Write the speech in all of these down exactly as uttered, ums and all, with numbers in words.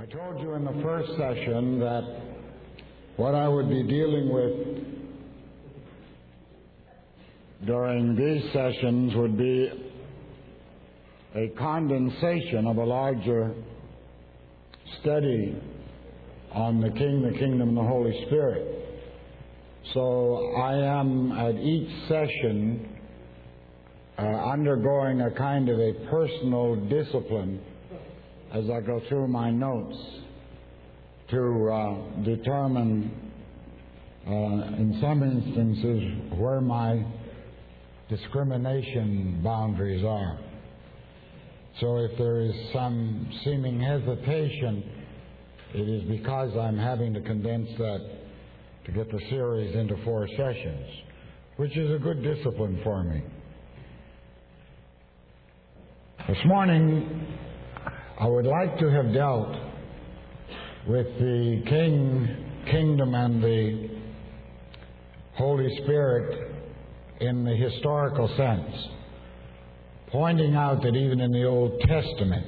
told you in the first session that what I would be dealing with during these sessions would be a condensation of a larger study on the King, the Kingdom, and the Holy Spirit. So I am at each session uh, undergoing a kind of a personal discipline as I go through my notes to uh, determine uh, in some instances where my discrimination boundaries are. So if there is some seeming hesitation, it is because I'm having to condense that to get the series into four sessions, which is a good discipline for me. This morning, I would like to have dealt with the King, Kingdom, and the Holy Spirit in the historical sense, pointing out that even in the Old Testament,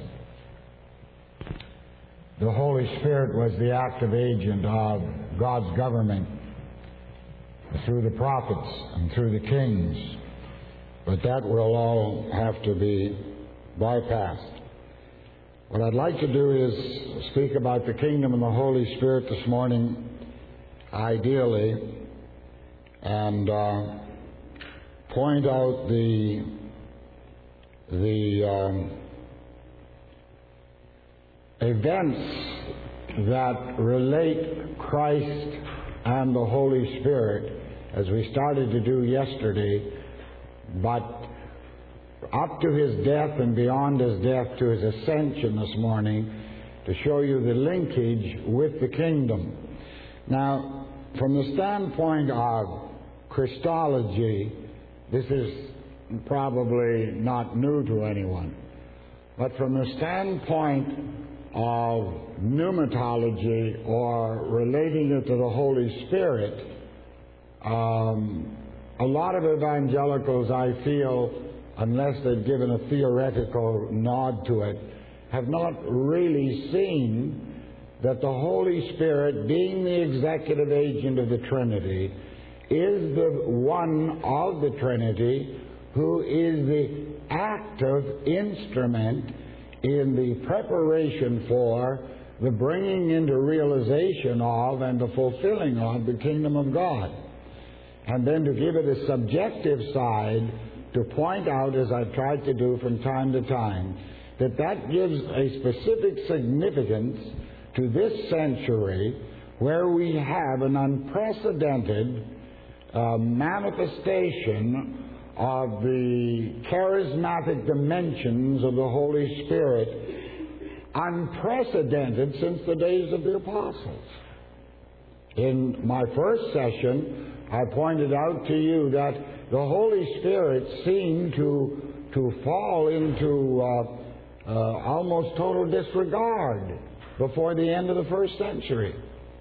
the Holy Spirit was the active agent of God's government through the prophets and through the kings. But that will all have to be bypassed. What I'd like to do is speak about the Kingdom and the Holy Spirit this morning, ideally, and uh, point out the the um, events that relate Christ and the Holy Spirit, as we started to do yesterday, but up to his death and beyond his death to his ascension this morning, to show you the linkage with the kingdom. Now, from the standpoint of Christology, this is probably not new to anyone. But from the standpoint of pneumatology, or relating it to the Holy Spirit, um, a lot of evangelicals, I feel, unless they've given a theoretical nod to it, have not really seen that the Holy Spirit, being the executive agent of the Trinity, is the one of the Trinity who is the active instrument in the preparation for the bringing into realization of and the fulfilling of the kingdom of God. And then to give it a subjective side, to point out, as I've tried to do from time to time, that that gives a specific significance to this century, where we have an unprecedented uh, manifestation of the charismatic dimensions of the Holy Spirit, unprecedented since the days of the apostles. In my first session, I pointed out to you that the Holy Spirit seemed to to fall into uh, uh, almost total disregard before the end of the first century.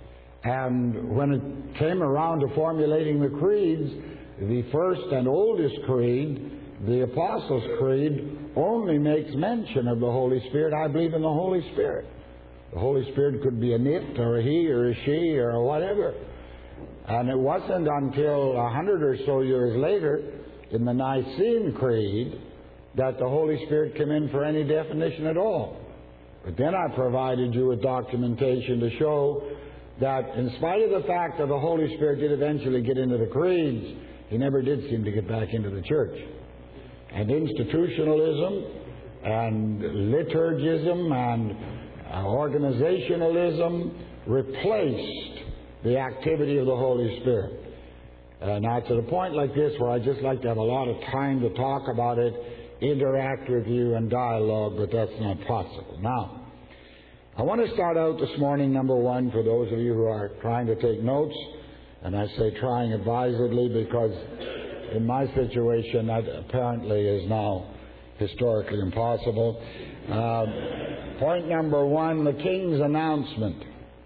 And when it came around to formulating the creeds, the first and oldest creed, the Apostles' Creed, only makes mention of the Holy Spirit. I believe in the Holy Spirit. The Holy Spirit could be an it, or a he, or a she, or whatever. And it wasn't until a hundred or so years later, in the Nicene Creed, that the Holy Spirit came in for any definition at all. But then I provided you with documentation to show that in spite of the fact that the Holy Spirit did eventually get into the creeds, he never did seem to get back into the church. And institutionalism and liturgism and organizationalism replaced the activity of the Holy Spirit. And now to the point like this, where I just like to have a lot of time to talk about it, interact with you and dialogue, but that's not possible. Now, I want to start out this morning, number one, for those of you who are trying to take notes, and I say trying advisedly because in my situation that apparently is now historically impossible. Uh, point number one, the King's announcement.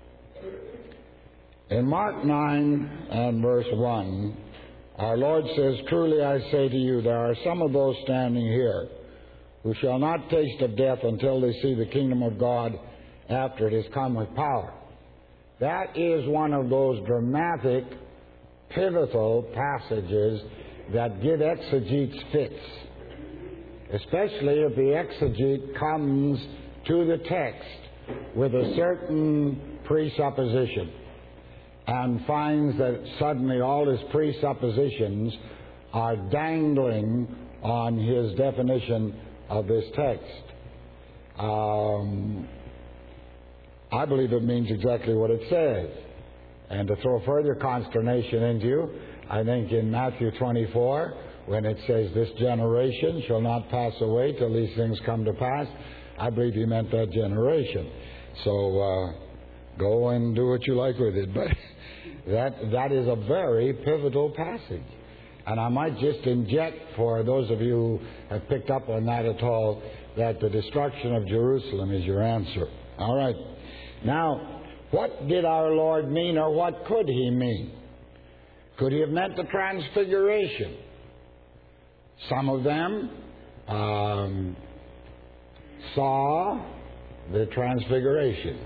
In Mark nine and verse one, our Lord says, "Truly I say to you, there are some of those standing here who shall not taste of death until they see the kingdom of God after it has come with power. That is one of those dramatic, pivotal passages that give exegetes fits, especially if the exegete comes to the text with a certain presupposition and finds that suddenly all his presuppositions are dangling on his definition of this text. Um, I believe it means exactly what it says. And to throw further consternation into you, I think in Matthew twenty-four, when it says, this generation shall not pass away till these things come to pass, I believe he meant that generation. So uh, go and do what you like with it. But that that is a very pivotal passage. And I might just inject, for those of you who have picked up on that at all, that the destruction of Jerusalem is your answer. All right. Now, what did our Lord mean, or what could he mean? Could he have meant the transfiguration? Some of them um, saw the transfiguration.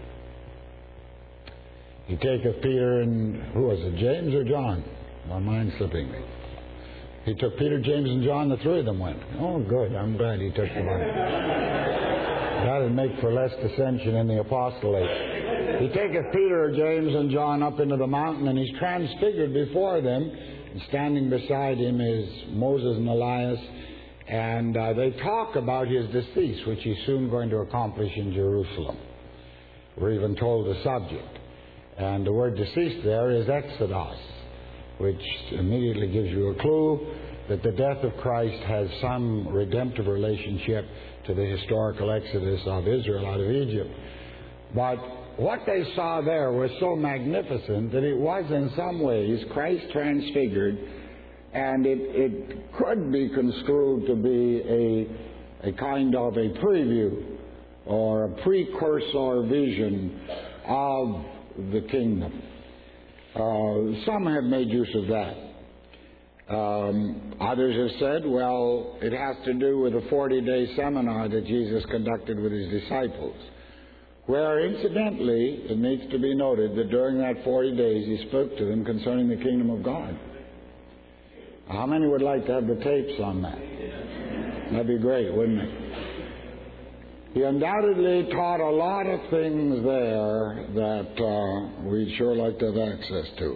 He taketh Peter and, who was it, James or John? My mind's slipping me. He took Peter, James, and John. The three of them went. Oh, good. I'm glad he took them on. That would make for less dissension in the apostolate. He taketh Peter, James, and John up into the mountain, and he's transfigured before them. And standing beside him is Moses and Elias, and uh, they talk about his decease, which he's soon going to accomplish in Jerusalem. We're even told the subject. And the word deceased there is exodus, which immediately gives you a clue that the death of Christ has some redemptive relationship to the historical exodus of Israel out of Egypt. But what they saw there was so magnificent that it was in some ways Christ transfigured, and it, it could be construed to be a, a kind of a preview or a precursor vision of the kingdom. Uh, some have made use of that. Um, others have said, well, it has to do with a forty-day seminar that Jesus conducted with his disciples, where, incidentally, it needs to be noted that during that forty days he spoke to them concerning the kingdom of God. How many would like to have the tapes on that? That'd be great, wouldn't it? He undoubtedly taught a lot of things there that uh, we'd sure like to have access to.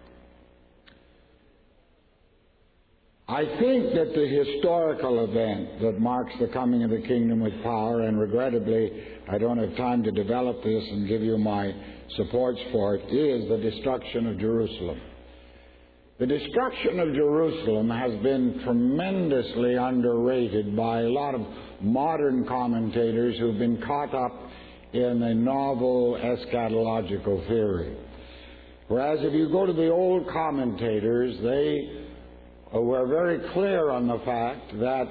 I think that the historical event that marks the coming of the kingdom with power, and regrettably I don't have time to develop this and give you my supports for it, is the destruction of Jerusalem. The destruction of Jerusalem has been tremendously underrated by a lot of modern commentators who've been caught up in a novel eschatological theory. Whereas if you go to the old commentators, they were very clear on the fact that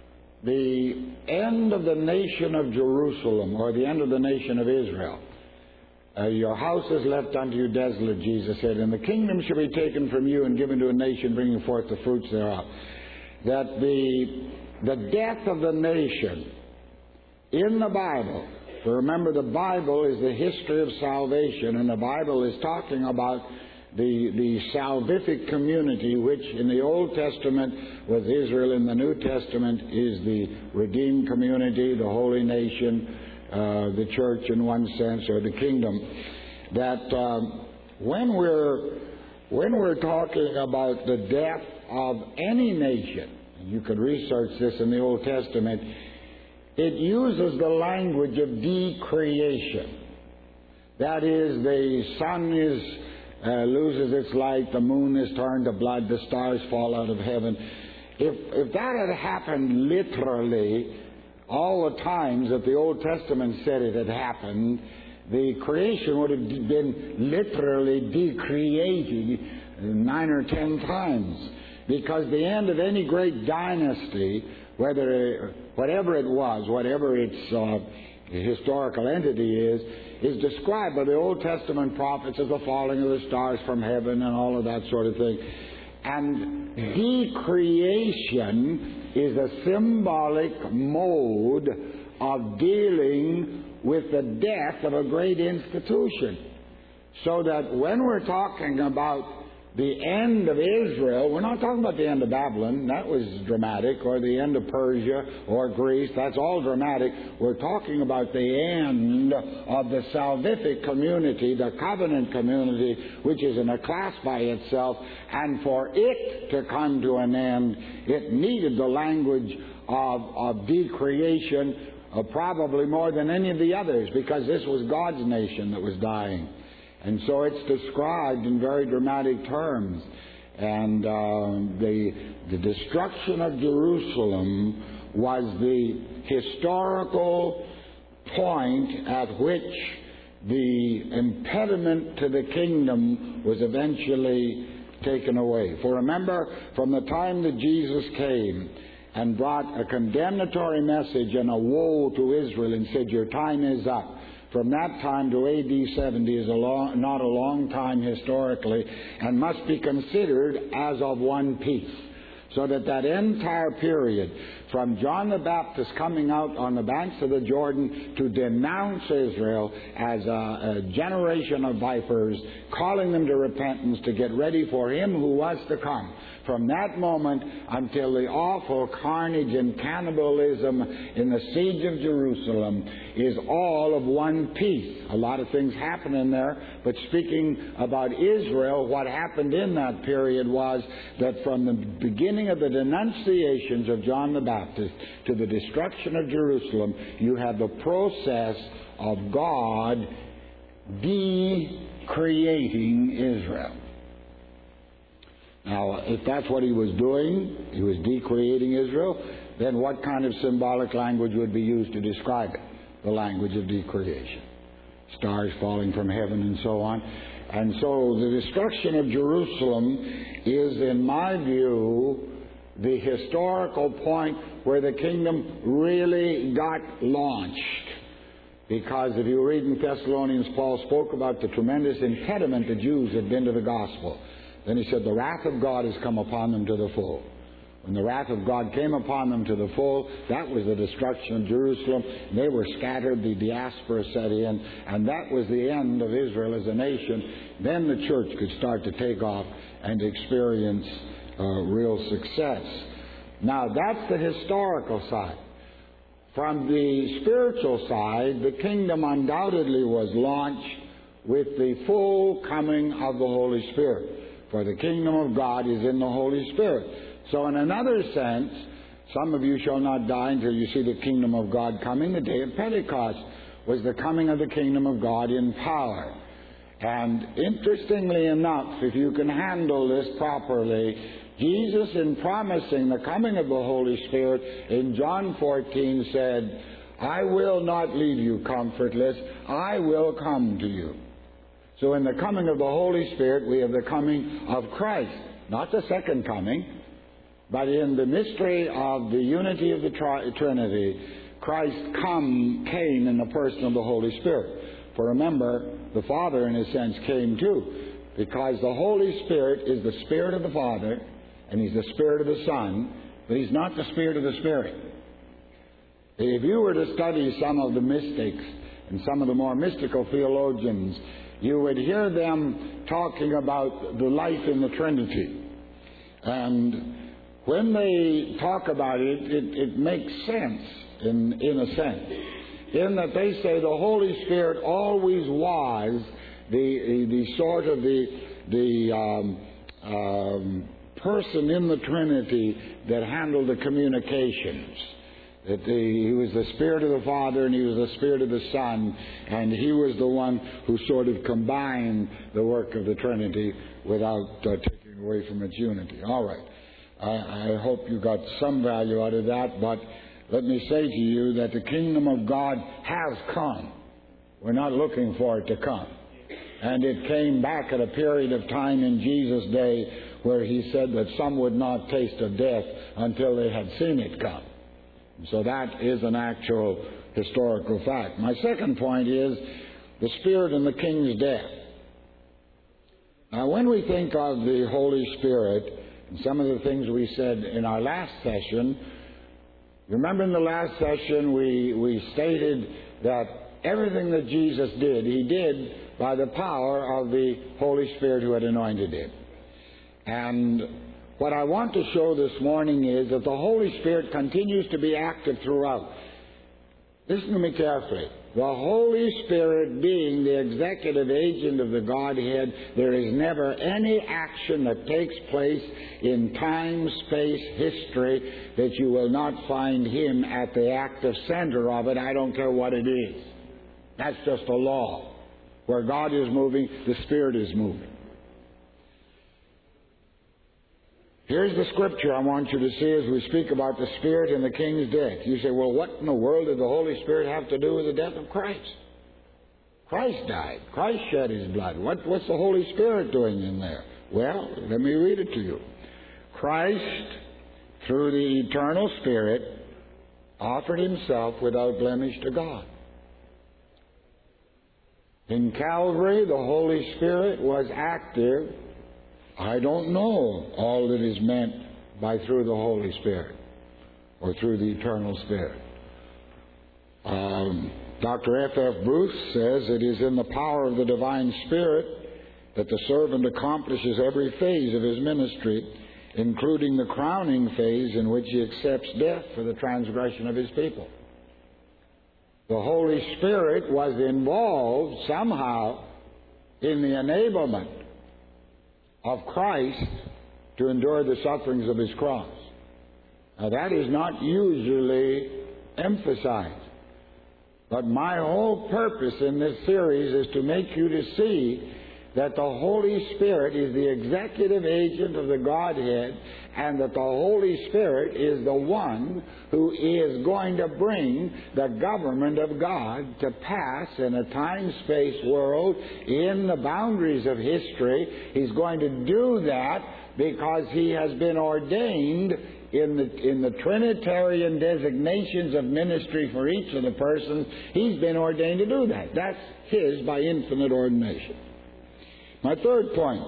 the end of the nation of Jerusalem, or the end of the nation of Israel, Uh, your house is left unto you desolate, Jesus said, and the kingdom shall be taken from you and given to a nation bringing forth the fruits thereof. That the, the death of the nation in the Bible, for remember the Bible is the history of salvation, and the Bible is talking about the, the salvific community, which in the Old Testament was Israel, in the New Testament is the redeemed community, the holy nation, Uh, the church in one sense, or the kingdom. That um, when we're when we're talking about the death of any nation, and you could research this in the Old Testament, it uses the language of decreation. That is, the sun is uh, loses its light, the moon is turned to blood, the stars fall out of heaven. If if that had happened literally, all the times that the Old Testament said it had happened, the creation would have been literally decreated nine or ten times. Because the end of any great dynasty, whether whatever it was, whatever its uh, historical entity is, is described by the Old Testament prophets as the falling of the stars from heaven and all of that sort of thing. And decreation is a symbolic mode of dealing with the death of a great institution. So that when we're talking about the end of Israel, we're not talking about the end of Babylon, that was dramatic, or the end of Persia or Greece, that's all dramatic. We're talking about the end of the salvific community, the covenant community, which is in a class by itself, and for it to come to an end, it needed the language of, of decreation, uh, probably more than any of the others, because this was God's nation that was dying. And so it's described in very dramatic terms. And uh, the, the destruction of Jerusalem was the historical point at which the impediment to the kingdom was eventually taken away. For remember, from the time that Jesus came and brought a condemnatory message and a woe to Israel and said, your time is up, from that time to A D seventy is a long, not a long time historically, and must be considered as of one piece. So that that entire period, from John the Baptist coming out on the banks of the Jordan to denounce Israel as a, a generation of vipers, calling them to repentance to get ready for him who was to come, from that moment until the awful carnage and cannibalism in the siege of Jerusalem, is all of one piece. A lot of things happen in there, but speaking about Israel, what happened in that period was that from the beginning of the denunciations of John the Baptist to the destruction of Jerusalem, you have the process of God de-creating Israel. Now, if that's what he was doing, he was decreating Israel, then what kind of symbolic language would be used to describe it? The language of decreation. Stars falling from heaven and so on. And so the destruction of Jerusalem is, in my view, the historical point where the kingdom really got launched. Because if you read in Thessalonians, Paul spoke about the tremendous impediment the Jews had been to the gospel. Then he said, the wrath of God has come upon them to the full. When the wrath of God came upon them to the full, that was the destruction of Jerusalem. They were scattered, the diaspora set in, and that was the end of Israel as a nation. Then the church could start to take off and experience uh, real success. Now, that's the historical side. From the spiritual side, the kingdom undoubtedly was launched with the full coming of the Holy Spirit. For the kingdom of God is in the Holy Spirit. So in another sense, some of you shall not die until you see the kingdom of God coming. The day of Pentecost was the coming of the kingdom of God in power. And interestingly enough, if you can handle this properly, Jesus, in promising the coming of the Holy Spirit, in John fourteen said, I will not leave you comfortless, I will come to you. So in the coming of the Holy Spirit, we have the coming of Christ. Not the second coming, but in the mystery of the unity of the tri- Trinity, Christ come, came in the person of the Holy Spirit. For remember, the Father, in a sense, came too, because the Holy Spirit is the Spirit of the Father, and He's the Spirit of the Son, but He's not the Spirit of the Spirit. If you were to study some of the mystics and some of the more mystical theologians, you would hear them talking about the life in the Trinity. And when they talk about it, it, it makes sense in, in a sense. In that they say the Holy Spirit always was the, the sort of the, the um, um, person in the Trinity that handled the communications. That the, he was the Spirit of the Father and He was the Spirit of the Son, and He was the one who sort of combined the work of the Trinity without uh, taking away from its unity. All right. I, I hope you got some value out of that, but let me say to you that the kingdom of God has come. We're not looking for it to come. And it came back at a period of time in Jesus' day where He said that some would not taste of death until they had seen it come. So that is an actual historical fact. My second point is the Spirit and the King's death. Now, when we think of the Holy Spirit, and some of the things we said in our last session, remember in the last session we, we stated that everything that Jesus did, he did by the power of the Holy Spirit who had anointed him. And what I want to show this morning is that the Holy Spirit continues to be active throughout. Listen to me carefully. The Holy Spirit being the executive agent of the Godhead, there is never any action that takes place in time, space, history that you will not find Him at the active center of it. I don't care what it is. That's just a law. Where God is moving, the Spirit is moving. Here's the scripture I want you to see as we speak about the Spirit and the King's death. You say, well, what in the world did the Holy Spirit have to do with the death of Christ? Christ died. Christ shed His blood. What, what's the Holy Spirit doing in there? Well, let me read it to you. Christ, through the eternal Spirit, offered Himself without blemish to God. In Calvary, the Holy Spirit was active. I don't know all that is meant by through the Holy Spirit or through the eternal Spirit. Um, Doctor F F Bruce says it is in the power of the divine Spirit that the servant accomplishes every phase of his ministry, including the crowning phase in which he accepts death for the transgression of his people. The Holy Spirit was involved somehow in the enablement of Christ to endure the sufferings of His cross. Now that is not usually emphasized. But my whole purpose in this series is to make you to see that the Holy Spirit is the executive agent of the Godhead, and that the Holy Spirit is the one who is going to bring the government of God to pass in a time-space world in the boundaries of history. He's going to do that because He has been ordained in the, in the Trinitarian designations of ministry for each of the persons. He's been ordained to do that. That's His by infinite ordination. My third point.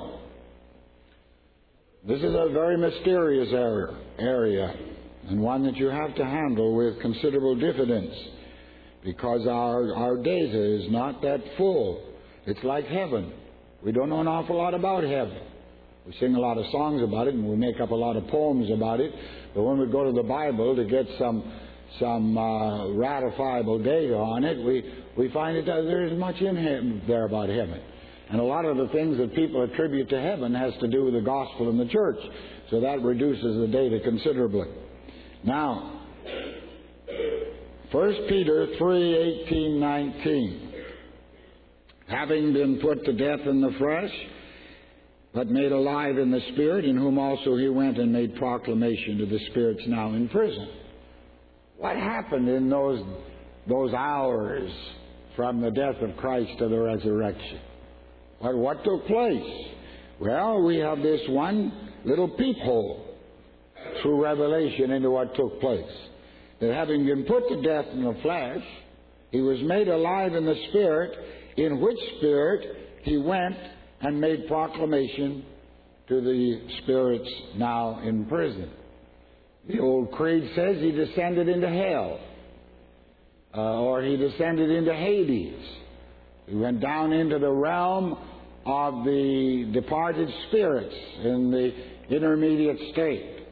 This is a very mysterious area, area, and one that you have to handle with considerable diffidence, because our, our data is not that full. It's like heaven. We don't know an awful lot about heaven. We sing a lot of songs about it, and we make up a lot of poems about it, but when we go to the Bible to get some some uh, ratifiable data on it, we, we find that there isn't much in heaven, there about heaven. And a lot of the things that people attribute to heaven has to do with the gospel and the church. So that reduces the data considerably. Now, First Peter three, eighteen, nineteen. Having been put to death in the flesh, but made alive in the Spirit, in whom also He went and made proclamation to the spirits now in prison. What happened in those, those hours from the death of Christ to the resurrection? But what took place? Well, we have this one little peephole through Revelation into what took place. That having been put to death in the flesh, He was made alive in the Spirit, in which Spirit He went and made proclamation to the spirits now in prison. The old creed says He descended into hell, uh, or He descended into Hades. He went down into the realm of the departed spirits in the intermediate state.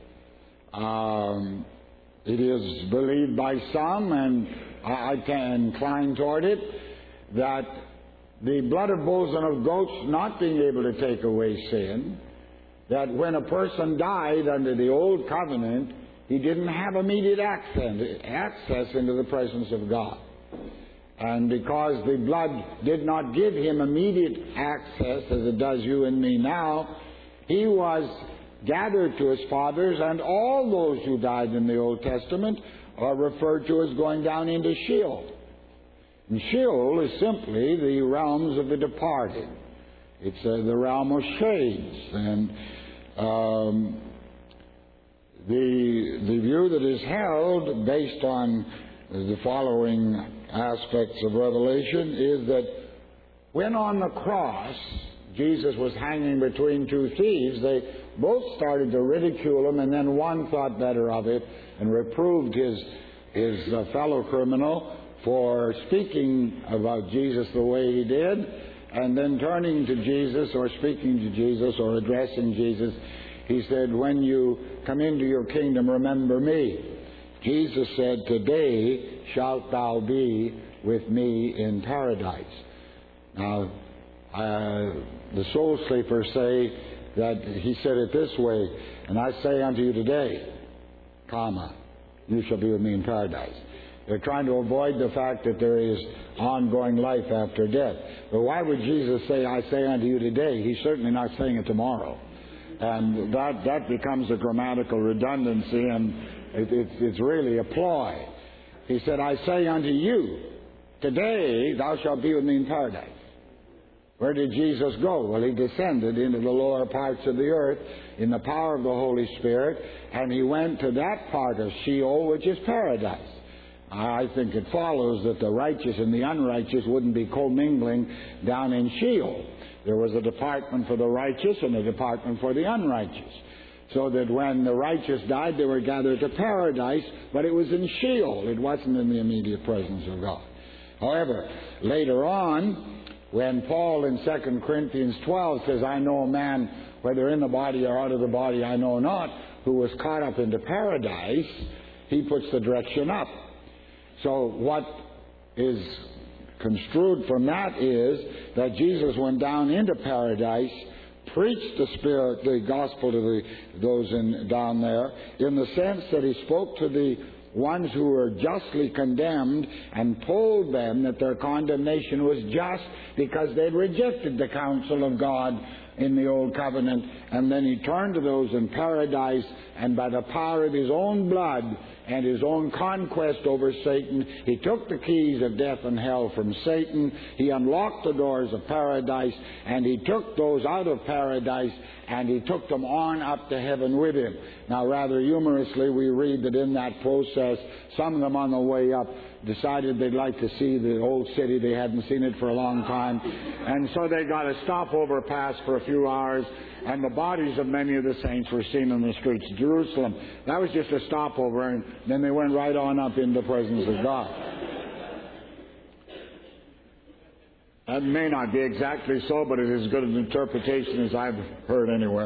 Um, it is believed by some, and I can incline toward it, that the blood of bulls and of goats not being able to take away sin, that when a person died under the old covenant, he didn't have immediate access, access into the presence of God. And because the blood did not give him immediate access, as it does you and me now, he was gathered to his fathers, and all those who died in the Old Testament are referred to as going down into Sheol. And Sheol is simply the realms of the departed. It's uh, the realm of shades. And um, the, the view that is held based on the following aspects of Revelation is that when on the cross Jesus was hanging between two thieves, they both started to ridicule him, and then one thought better of it and reproved his, his uh, fellow criminal for speaking about Jesus the way he did, and then turning to Jesus or speaking to Jesus or addressing Jesus, he said, when you come into your kingdom, remember me. Jesus said, today shalt thou be with me in paradise. Now, uh, the soul sleepers say that he said it this way, and I say unto you today, comma, you shall be with me in paradise. They're trying to avoid the fact that there is ongoing life after death. But why would Jesus say, I say unto you today? He's certainly not saying it tomorrow. And that, that becomes a grammatical redundancy, and it, it, it's really a ploy. He said, I say unto you, today thou shalt be with me in paradise. Where did Jesus go? Well, he descended into the lower parts of the earth in the power of the Holy Spirit, and he went to that part of Sheol, which is paradise. I think it follows that the righteous and the unrighteous wouldn't be commingling down in Sheol. There was a department for the righteous and a department for the unrighteous. So that when the righteous died, they were gathered to paradise, but it was in Sheol. It wasn't in the immediate presence of God. However, later on, when Paul in Second Corinthians twelve says, I know a man, whether in the body or out of the body, I know not, who was caught up into paradise, he puts the direction up. So what is construed from that is that Jesus went down into paradise, preached the Spirit, the gospel to the, those in, down there, in the sense that he spoke to the ones who were justly condemned and told them that their condemnation was just because they'd rejected the counsel of God in the Old Covenant. And then he turned to those in paradise, and by the power of his own blood and his own conquest over Satan, he took the keys of death and hell from Satan. He unlocked the doors of paradise, and he took those out of paradise, and he took them on up to heaven with him. Now, rather humorously, we read that in that process, some of them on the way up decided they'd like to see the old city. They hadn't seen it for a long time. And so they got a stopover pass for a few hours, and the bodies of many of the saints were seen in the streets of Jerusalem. That was just a stopover, and then they went right on up in the presence of God. That may not be exactly so, but it is as good an interpretation as I've heard anywhere.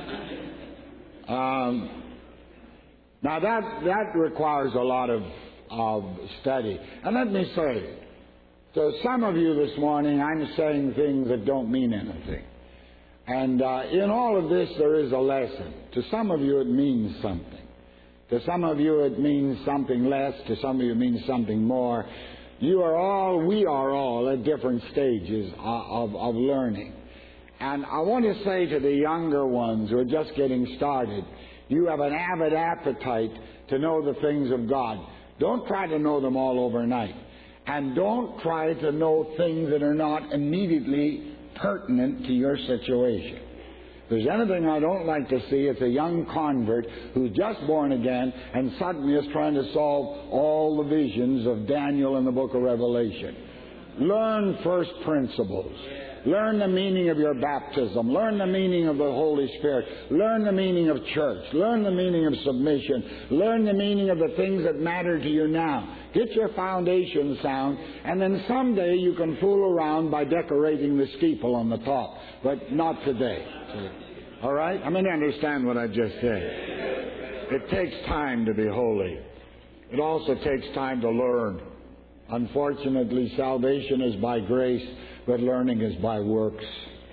Um, now that that requires a lot of of study. And let me say, to some of you this morning, I'm saying things that don't mean anything. And uh, in all of this, there is a lesson. To some of you, it means something. To some of you, it means something less. To some of you, it means something more. You are all, we are all at different stages of, of, of learning. And I want to say to the younger ones who are just getting started, you have an avid appetite to know the things of God. Don't try to know them all overnight. And don't try to know things that are not immediately pertinent to your situation. If there's anything I don't like to see, it's a young convert who's just born again and suddenly is trying to solve all the visions of Daniel in the book of Revelation. Learn first principles. Learn the meaning of your baptism. Learn the meaning of the Holy Spirit. Learn the meaning of church. Learn the meaning of submission. Learn the meaning of the things that matter to you now. Get your foundation sound, and then someday you can fool around by decorating the steeple on the top. But not today. All right? I mean, understand what I just said. It takes time to be holy. It also takes time to learn. Unfortunately, salvation is by grace, but learning is by works.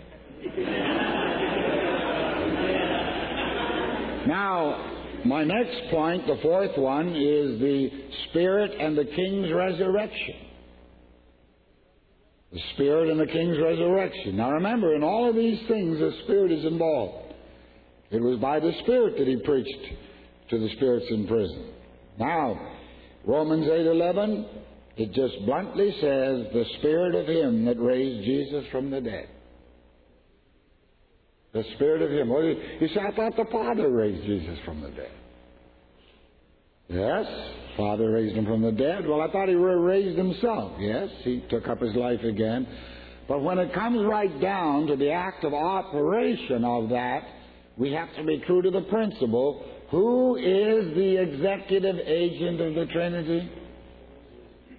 Now, my next point, the fourth one, is the Spirit and the King's resurrection. The Spirit and the King's resurrection. Now remember, in all of these things, the Spirit is involved. It was by the Spirit that he preached to the spirits in prison. Now, Romans eight eleven, it just bluntly says, the Spirit of Him that raised Jesus from the dead. The Spirit of Him. Well, you say, I thought the Father raised Jesus from the dead. Yes, Father raised Him from the dead. Well, I thought He raised Himself. Yes, He took up His life again. But when it comes right down to the act of operation of that, we have to be true to the principle. Who is the executive agent of the Trinity?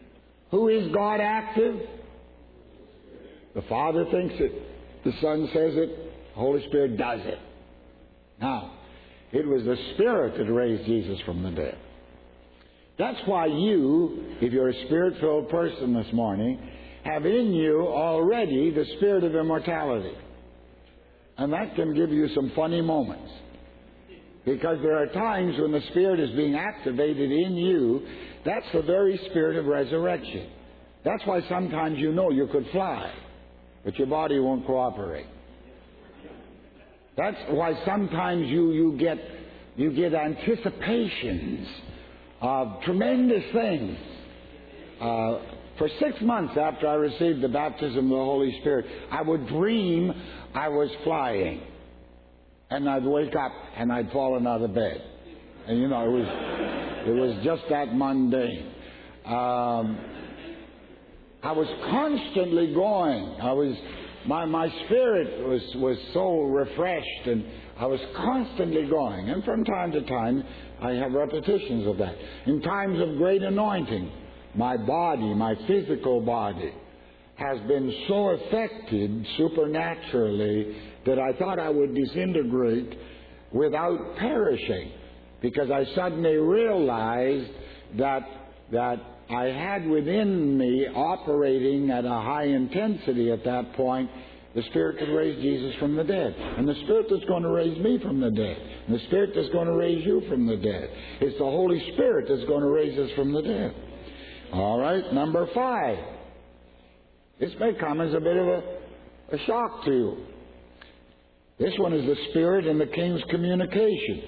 Who is God active? The Father thinks it. The Son says it. The Holy Spirit does it. Now, it was the Spirit that raised Jesus from the dead. That's why you, if you're a Spirit-filled person this morning, have in you already the Spirit of immortality. And that can give you some funny moments. Because there are times when the Spirit is being activated in you. That's the very Spirit of resurrection. That's why sometimes you know you could fly, but your body won't cooperate. That's why sometimes you, you get you get anticipations of tremendous things. Uh, for six months after I received the baptism of the Holy Spirit, I would dream I was flying. And I'd wake up and I'd fallen out of bed. And you know, it was it was just that mundane. Um, I was constantly going. I was my my spirit was was so refreshed, and I was constantly going. And from time to time, I have repetitions of that. In times of great anointing, my body, my physical body, has been so affected supernaturally that I thought I would disintegrate without perishing, because I suddenly realized that that I had within me, operating at a high intensity at that point, the Spirit that raised Jesus from the dead. And the Spirit that's going to raise me from the dead. And the Spirit that's going to raise you from the dead. It's the Holy Spirit that's going to raise us from the dead. All right, number five. This may come as a bit of a, a shock to you. This one is the Spirit and the King's communication.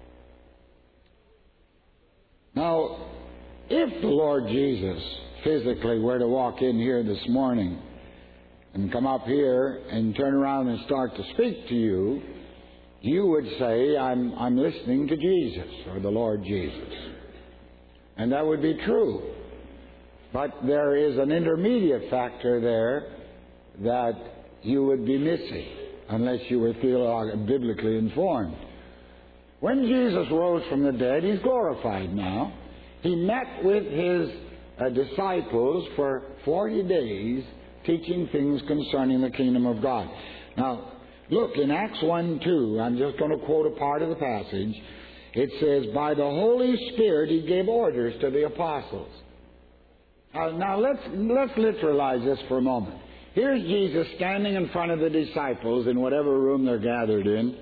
Now, if the Lord Jesus physically were to walk in here this morning and come up here and turn around and start to speak to you, you would say, I'm, I'm listening to Jesus, or the Lord Jesus. And that would be true. But there is an intermediate factor there that you would be missing unless you were theologically, biblically informed. When Jesus rose from the dead, He's glorified now. He met with His uh, disciples for forty days, teaching things concerning the kingdom of God. Now, look, in Acts one two, I'm just going to quote a part of the passage. It says, by the Holy Spirit He gave orders to the apostles. Uh, now, let's, let's literalize this for a moment. Here's Jesus standing in front of the disciples in whatever room they're gathered in,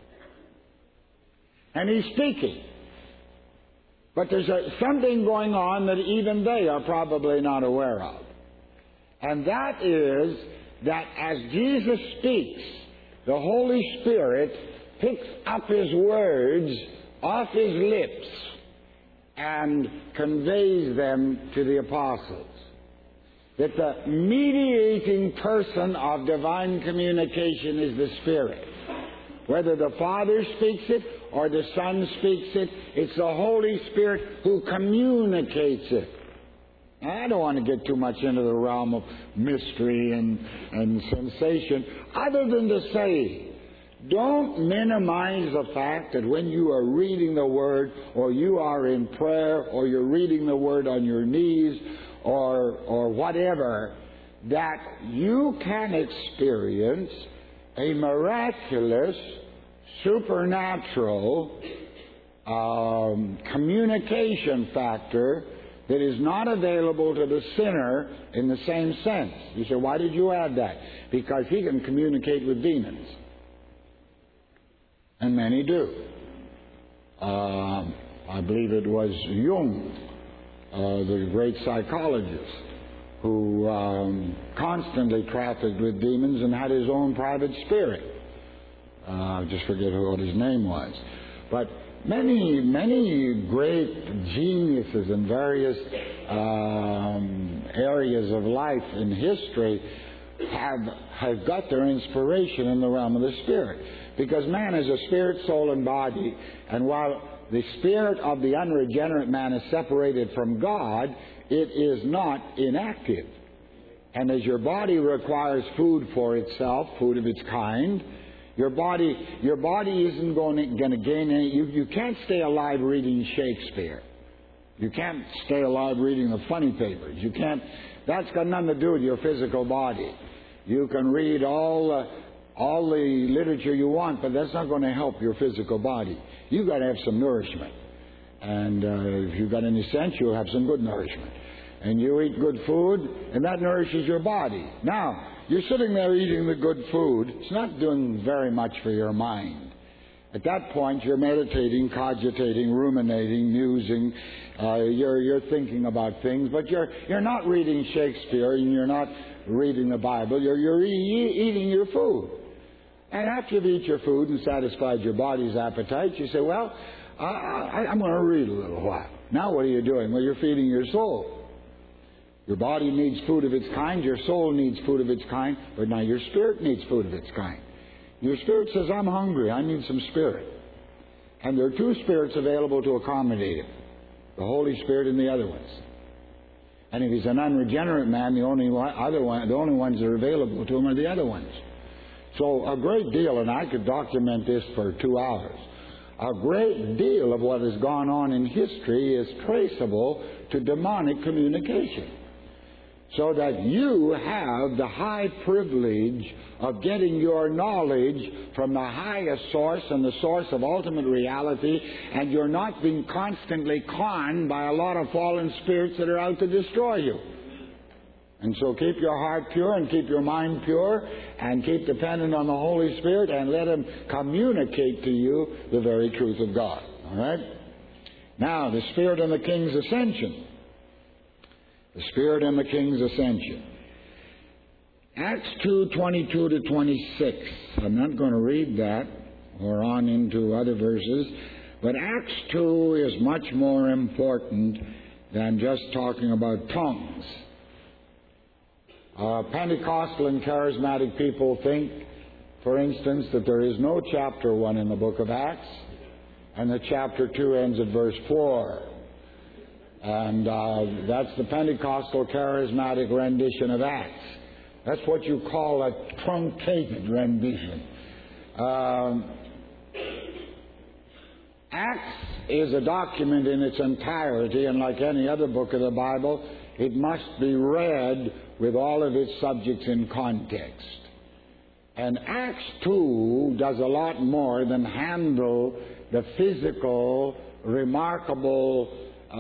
and He's speaking. But there's a, something going on that even they are probably not aware of. And that is that as Jesus speaks, the Holy Spirit picks up His words off His lips and conveys them to the apostles. That the mediating person of divine communication is the Spirit. Whether the Father speaks it or the Son speaks it, it's the Holy Spirit who communicates it. I don't want to get too much into the realm of mystery and, and sensation, other than to say, don't minimize the fact that when you are reading the Word, or you are in prayer, or you're reading the Word on your knees, or, or whatever, that you can experience a miraculous, supernatural um, communication factor that is not available to the sinner in the same sense. You say, why did you add that? Because he can communicate with demons. And many do. Uh, I believe it was Jung, uh, the great psychologist, who um, constantly trafficked with demons and had his own private spirit. Uh, I just forget what his name was. But many, many great geniuses in various um, areas of life in history have, have got their inspiration in the realm of the Spirit. Because man is a spirit, soul, and body. And while the spirit of the unregenerate man is separated from God, it is not inactive. And as your body requires food for itself, food of its kind, your body your body isn't going to, going to gain any... You, you can't stay alive reading Shakespeare. You can't stay alive reading the funny papers. You can't. That's got nothing to do with your physical body. You can read all uh, all the literature you want, but that's not going to help your physical body. You've got to have some nourishment. And uh, if you've got any sense, you'll have some good nourishment. And you eat good food, and that nourishes your body. Now, you're sitting there eating the good food. It's not doing very much for your mind. At that point, you're meditating, cogitating, ruminating, musing. Uh, you're you're thinking about things, but you're you're not reading Shakespeare and you're not reading the Bible. You're you're e- eating your food. And after you've eaten your food and satisfied your body's appetite, you say, "Well, I, I, I'm going to read a little while." Now, what are you doing? Well, you're feeding your soul. Your body needs food of its kind. Your soul needs food of its kind. But now your spirit needs food of its kind. Your spirit says, "I'm hungry. I need some spirit." And there are two spirits available to accommodate it: the Holy Spirit and the other ones. And if he's an unregenerate man, the only one, other one, the only ones that are available to him are the other ones. So a great deal, and I could document this for two hours. A great deal of what has gone on in history is traceable to demonic communication. So that you have the high privilege of getting your knowledge from the highest source and the source of ultimate reality, and you're not being constantly conned by a lot of fallen spirits that are out to destroy you. And so keep your heart pure and keep your mind pure and keep dependent on the Holy Spirit and let Him communicate to you the very truth of God. All right? Now, the Spirit and the King's ascension. The Spirit and the King's ascension. Acts two, twenty-two to twenty-six. I'm not going to read that or on into other verses, but Acts two is much more important than just talking about tongues. Uh, Pentecostal and charismatic people think, for instance, that there is no chapter one in the book of Acts, and that chapter two ends at verse four. And uh, that's the Pentecostal charismatic rendition of Acts. That's what you call a truncated rendition. Um, Acts is a document in its entirety, and like any other book of the Bible, it must be read with all of its subjects in context. And Acts two does a lot more than handle the physical, remarkable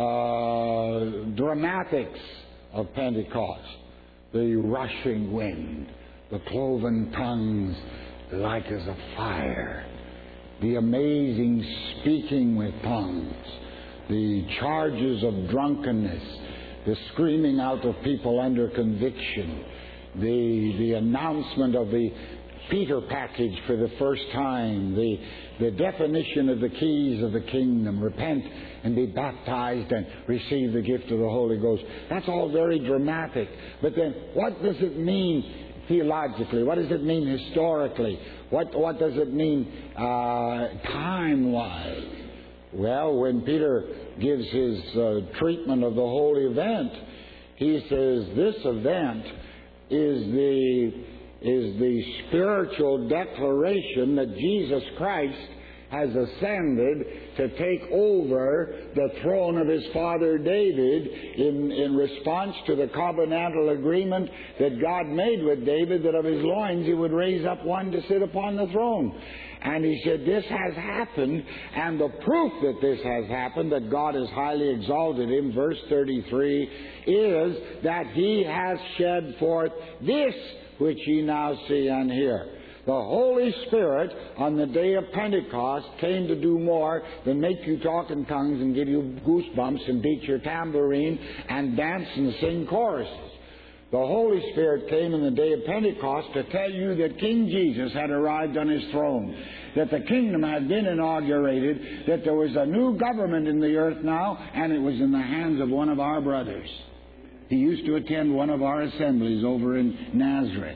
uh, dramatics of Pentecost. The rushing wind, the cloven tongues like as a fire, the amazing speaking with tongues, the charges of drunkenness, the screaming out of people under conviction, the the announcement of the Peter package for the first time, the the definition of the keys of the kingdom, repent and be baptized and receive the gift of the Holy Ghost. That's all very dramatic. But then what does it mean theologically? What does it mean historically? What what does it mean uh, time-wise? Well, when Peter gives his uh, treatment of the whole event, he says this event is the is the spiritual declaration that Jesus Christ has ascended to take over the throne of his father David in, in response to the covenantal agreement that God made with David that of his loins he would raise up one to sit upon the throne. And he said, this has happened, and the proof that this has happened, that God has highly exalted him, verse thirty-three, is that he has shed forth this which ye now see and hear. The Holy Spirit on the day of Pentecost came to do more than make you talk in tongues and give you goosebumps and beat your tambourine and dance and sing choruses. The Holy Spirit came in the day of Pentecost to tell you that King Jesus had arrived on his throne, that the kingdom had been inaugurated, that there was a new government in the earth now, and it was in the hands of one of our brothers. He used to attend one of our assemblies over in Nazareth.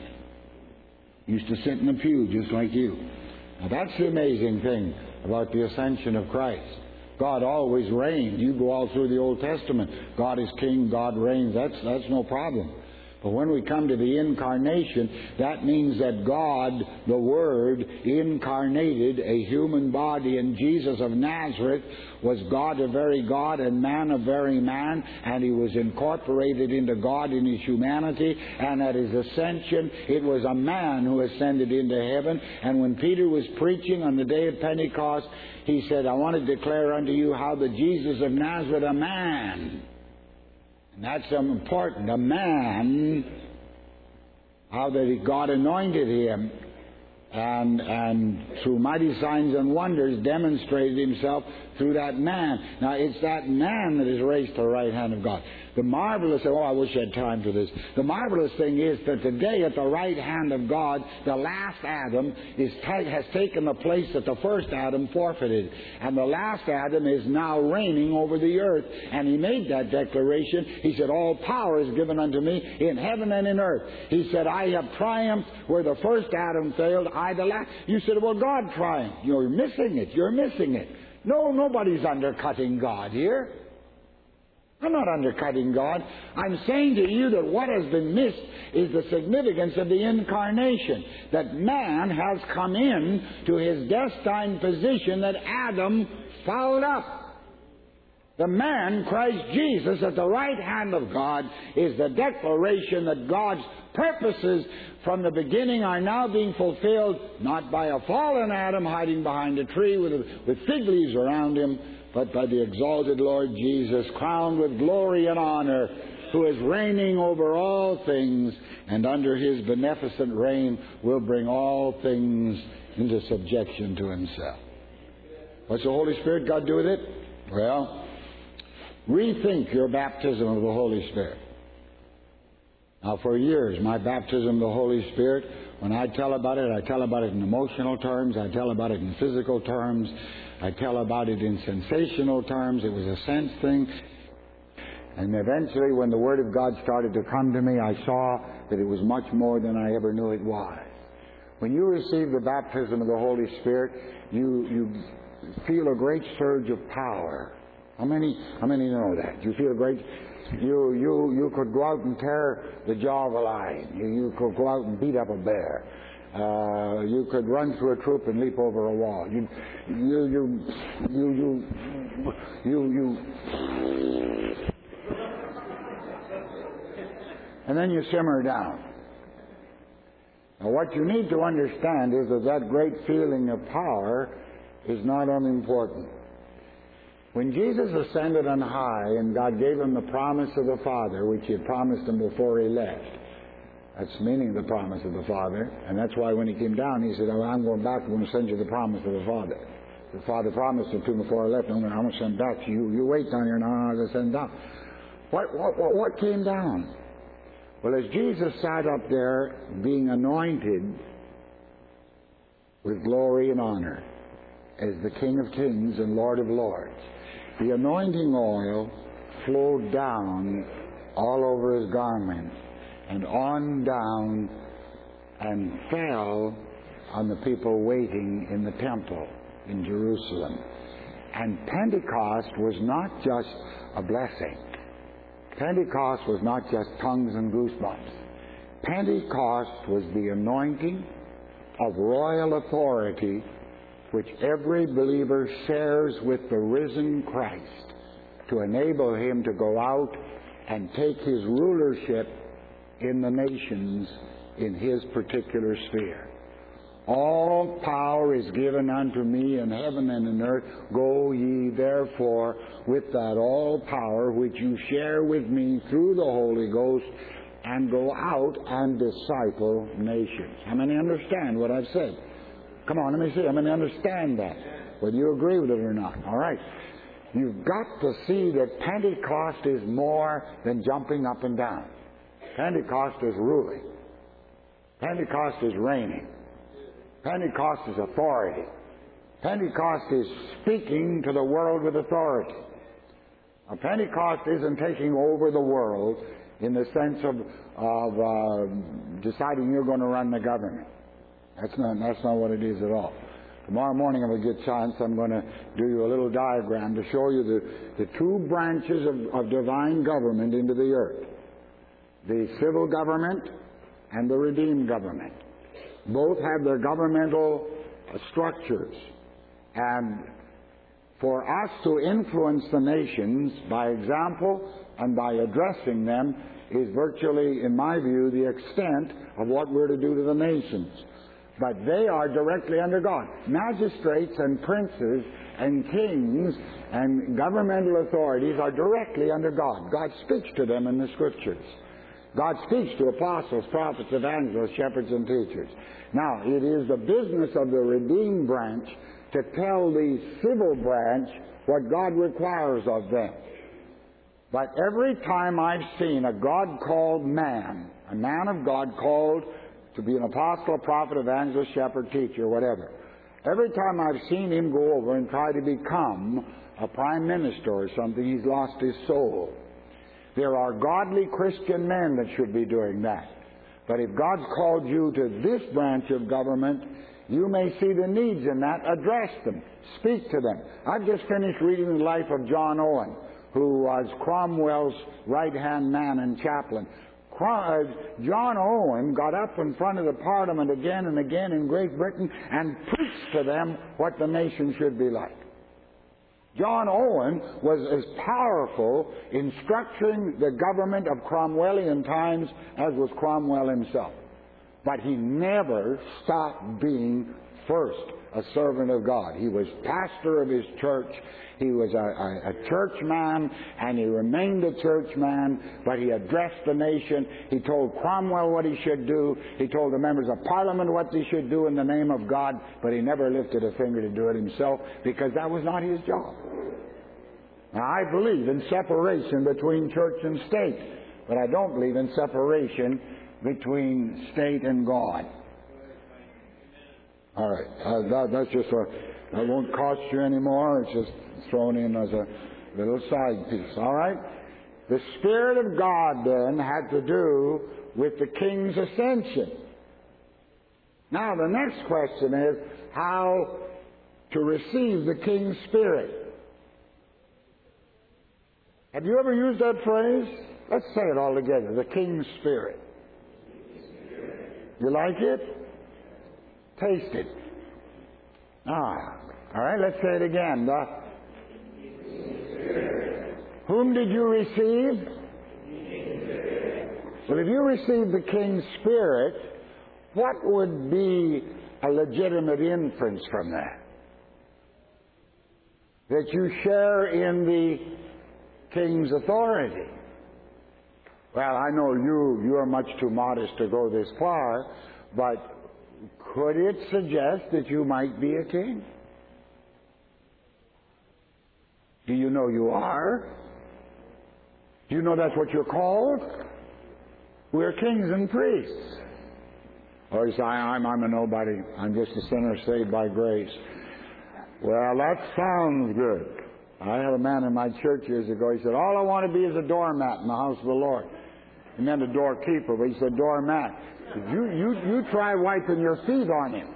He used to sit in the pew just like you. Now that's the amazing thing about the ascension of Christ. God always reigned. You go all through the Old Testament. God is king, God reigns. That's, that's no problem. But when we come to the incarnation, that means that God, the Word, incarnated a human body, and Jesus of Nazareth was God, a very God, and man, a very man, and He was incorporated into God in His humanity, and at His ascension, it was a man who ascended into heaven. And when Peter was preaching on the day of Pentecost, he said, I want to declare unto you how the Jesus of Nazareth, a man, and that's important, a man, how that God anointed Him and and through mighty signs and wonders demonstrated Himself through that man. Now, it's that man that is raised to the right hand of God. The marvelous, oh, I wish I had time for this. The marvelous thing is that today at the right hand of God, the last Adam is t- has taken the place that the first Adam forfeited. And the last Adam is now reigning over the earth. And He made that declaration. He said, all power is given unto me in heaven and in earth. He said, I have triumphed where the first Adam failed, I the last. You said, well, God triumphed. You're missing it. You're missing it. No, nobody's undercutting God here. I'm not undercutting God. I'm saying to you that what has been missed is the significance of the incarnation. That man has come in to his destined position that Adam fouled up. The man, Christ Jesus, at the right hand of God, is the declaration that God's purposes from the beginning are now being fulfilled, not by a fallen Adam hiding behind a tree with, with fig leaves around him, but by the exalted Lord Jesus, crowned with glory and honor, who is reigning over all things, and under His beneficent reign will bring all things into subjection to Himself. What's the Holy Spirit got to do with it? Well, rethink your baptism of the Holy Spirit. Now, for years, my baptism of the Holy Spirit, when I tell about it, I tell about it in emotional terms, I tell about it in physical terms, I tell about it in sensational terms. It was a sense thing. And eventually, when the Word of God started to come to me, I saw that it was much more than I ever knew it was. When you receive the baptism of the Holy Spirit, you, you feel a great surge of power. How many, how many know that? You feel a great... You, you, you could go out and tear the jaw of a lion. You, you could go out and beat up a bear. Uh, you could run through a troop and leap over a wall. You, you, you, you, you, you, you. And then you simmer down. Now, what you need to understand is that that great feeling of power is not unimportant. When Jesus ascended on high and God gave Him the promise of the Father, which He had promised Him before He left, that's the meaning of the promise of the Father, and that's why when He came down, He said, oh, I'm going back, I'm going to send you the promise of the Father. The Father promised it to me before I left, I'm going to send back to you. You wait down here, now I'm going to send down. What, what, what, what came down? Well, as Jesus sat up there being anointed with glory and honor as the King of Kings and Lord of Lords, the anointing oil flowed down all over His garment and on down and fell on the people waiting in the temple in Jerusalem. And Pentecost was not just a blessing. Pentecost was not just tongues and goosebumps. Pentecost was the anointing of royal authority which every believer shares with the risen Christ to enable him to go out and take his rulership in the nations in his particular sphere. All power is given unto me in heaven and in earth. Go ye therefore with that all power which you share with me through the Holy Ghost, and go out and disciple nations. How many understand what I've said? Come on, let me see. How many understand that? Whether you agree with it or not. All right. You've got to see that Pentecost is more than jumping up and down. Pentecost is ruling. Pentecost is reigning. Pentecost is authority. Pentecost is speaking to the world with authority. Now, Pentecost isn't taking over the world in the sense of, of uh, deciding you're going to run the government. That's not, that's not what it is at all. Tomorrow morning, if I get a chance, I'm going to do you a little diagram to show you the, the two branches of, of divine government into the earth. the civil government and the redeemed government. Both have their governmental uh, structures. And for us to influence the nations by example and by addressing them is virtually, in my view, the extent of what we're to do to the nations. But they are directly under God. Magistrates and princes and kings and governmental authorities are directly under God. God speaks to them in the Scriptures. God speaks to apostles, prophets, evangelists, shepherds, and teachers. Now, it is the business of the redeemed branch to tell the civil branch what God requires of them. But every time I've seen a God-called man, a man of God called to be an apostle, a prophet, evangelist, shepherd, teacher, whatever, every time I've seen him go over and try to become a prime minister or something, he's lost his soul. There are godly Christian men that should be doing that. But if God's called you to this branch of government, you may see the needs in that. Address them. Speak to them. I've just finished reading the life of John Owen, who was Cromwell's right-hand man and chaplain. John Owen got up in front of the Parliament again and again in Great Britain and preached to them what the nation should be like. John Owen was as powerful in structuring the government of Cromwellian times as was Cromwell himself. But he never stopped being first a servant of God. He was pastor of his church. He was a, a, a churchman, and he remained a churchman, but he addressed the nation. He told Cromwell what he should do. He told the members of Parliament what they should do in the name of God, but he never lifted a finger to do it himself because that was not his job. Now, I believe in separation between church and state, but I don't believe in separation between state and God. All right, uh, that, that's just a, that won't cost you anymore. It's just thrown in as a little side piece. All right? The Spirit of God then had to do with the king's ascension. Now, the next question is how to receive the king's Spirit. Have you ever used that phrase? Let's say it all together. The king's Spirit. You like it? Taste it. Ah, all right, let's say it again. The Whom did you receive? Well, if you received the King's Spirit, what would be a legitimate inference from that? That you share in the King's authority. Well, I know you, you are much too modest to go this far, but could it suggest that you might be a king? Do you know you are? Do you know that's what you're called? We're kings and priests. Or you say, I'm, I'm a nobody. I'm just a sinner saved by grace. Well, that sounds good. I had a man in my church years ago. He said, all I want to be is a doormat in the house of the Lord. He meant a doorkeeper, but he said doormat. You, you, you try wiping your feet on him.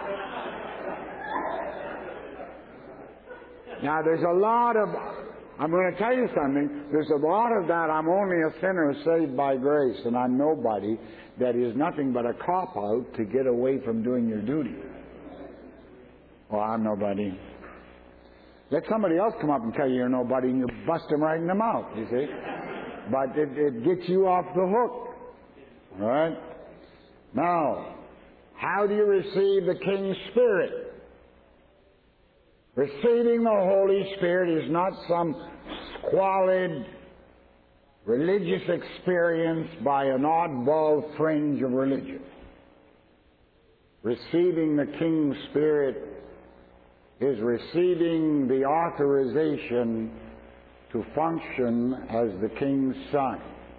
Now, there's a lot of, I'm going to tell you something, there's a lot of that, I'm only a sinner saved by grace, and I'm nobody, that is nothing but a cop-out to get away from doing your duty. Well, I'm nobody. Let somebody else come up and tell you you're nobody, and you bust them right in the mouth, you see. But it, it gets you off the hook. All right? Now, how do you receive the King's Spirit? Receiving the Holy Spirit is not some squalid religious experience by an oddball fringe of religion. Receiving the King's Spirit is receiving the authorization to function as the King's Son.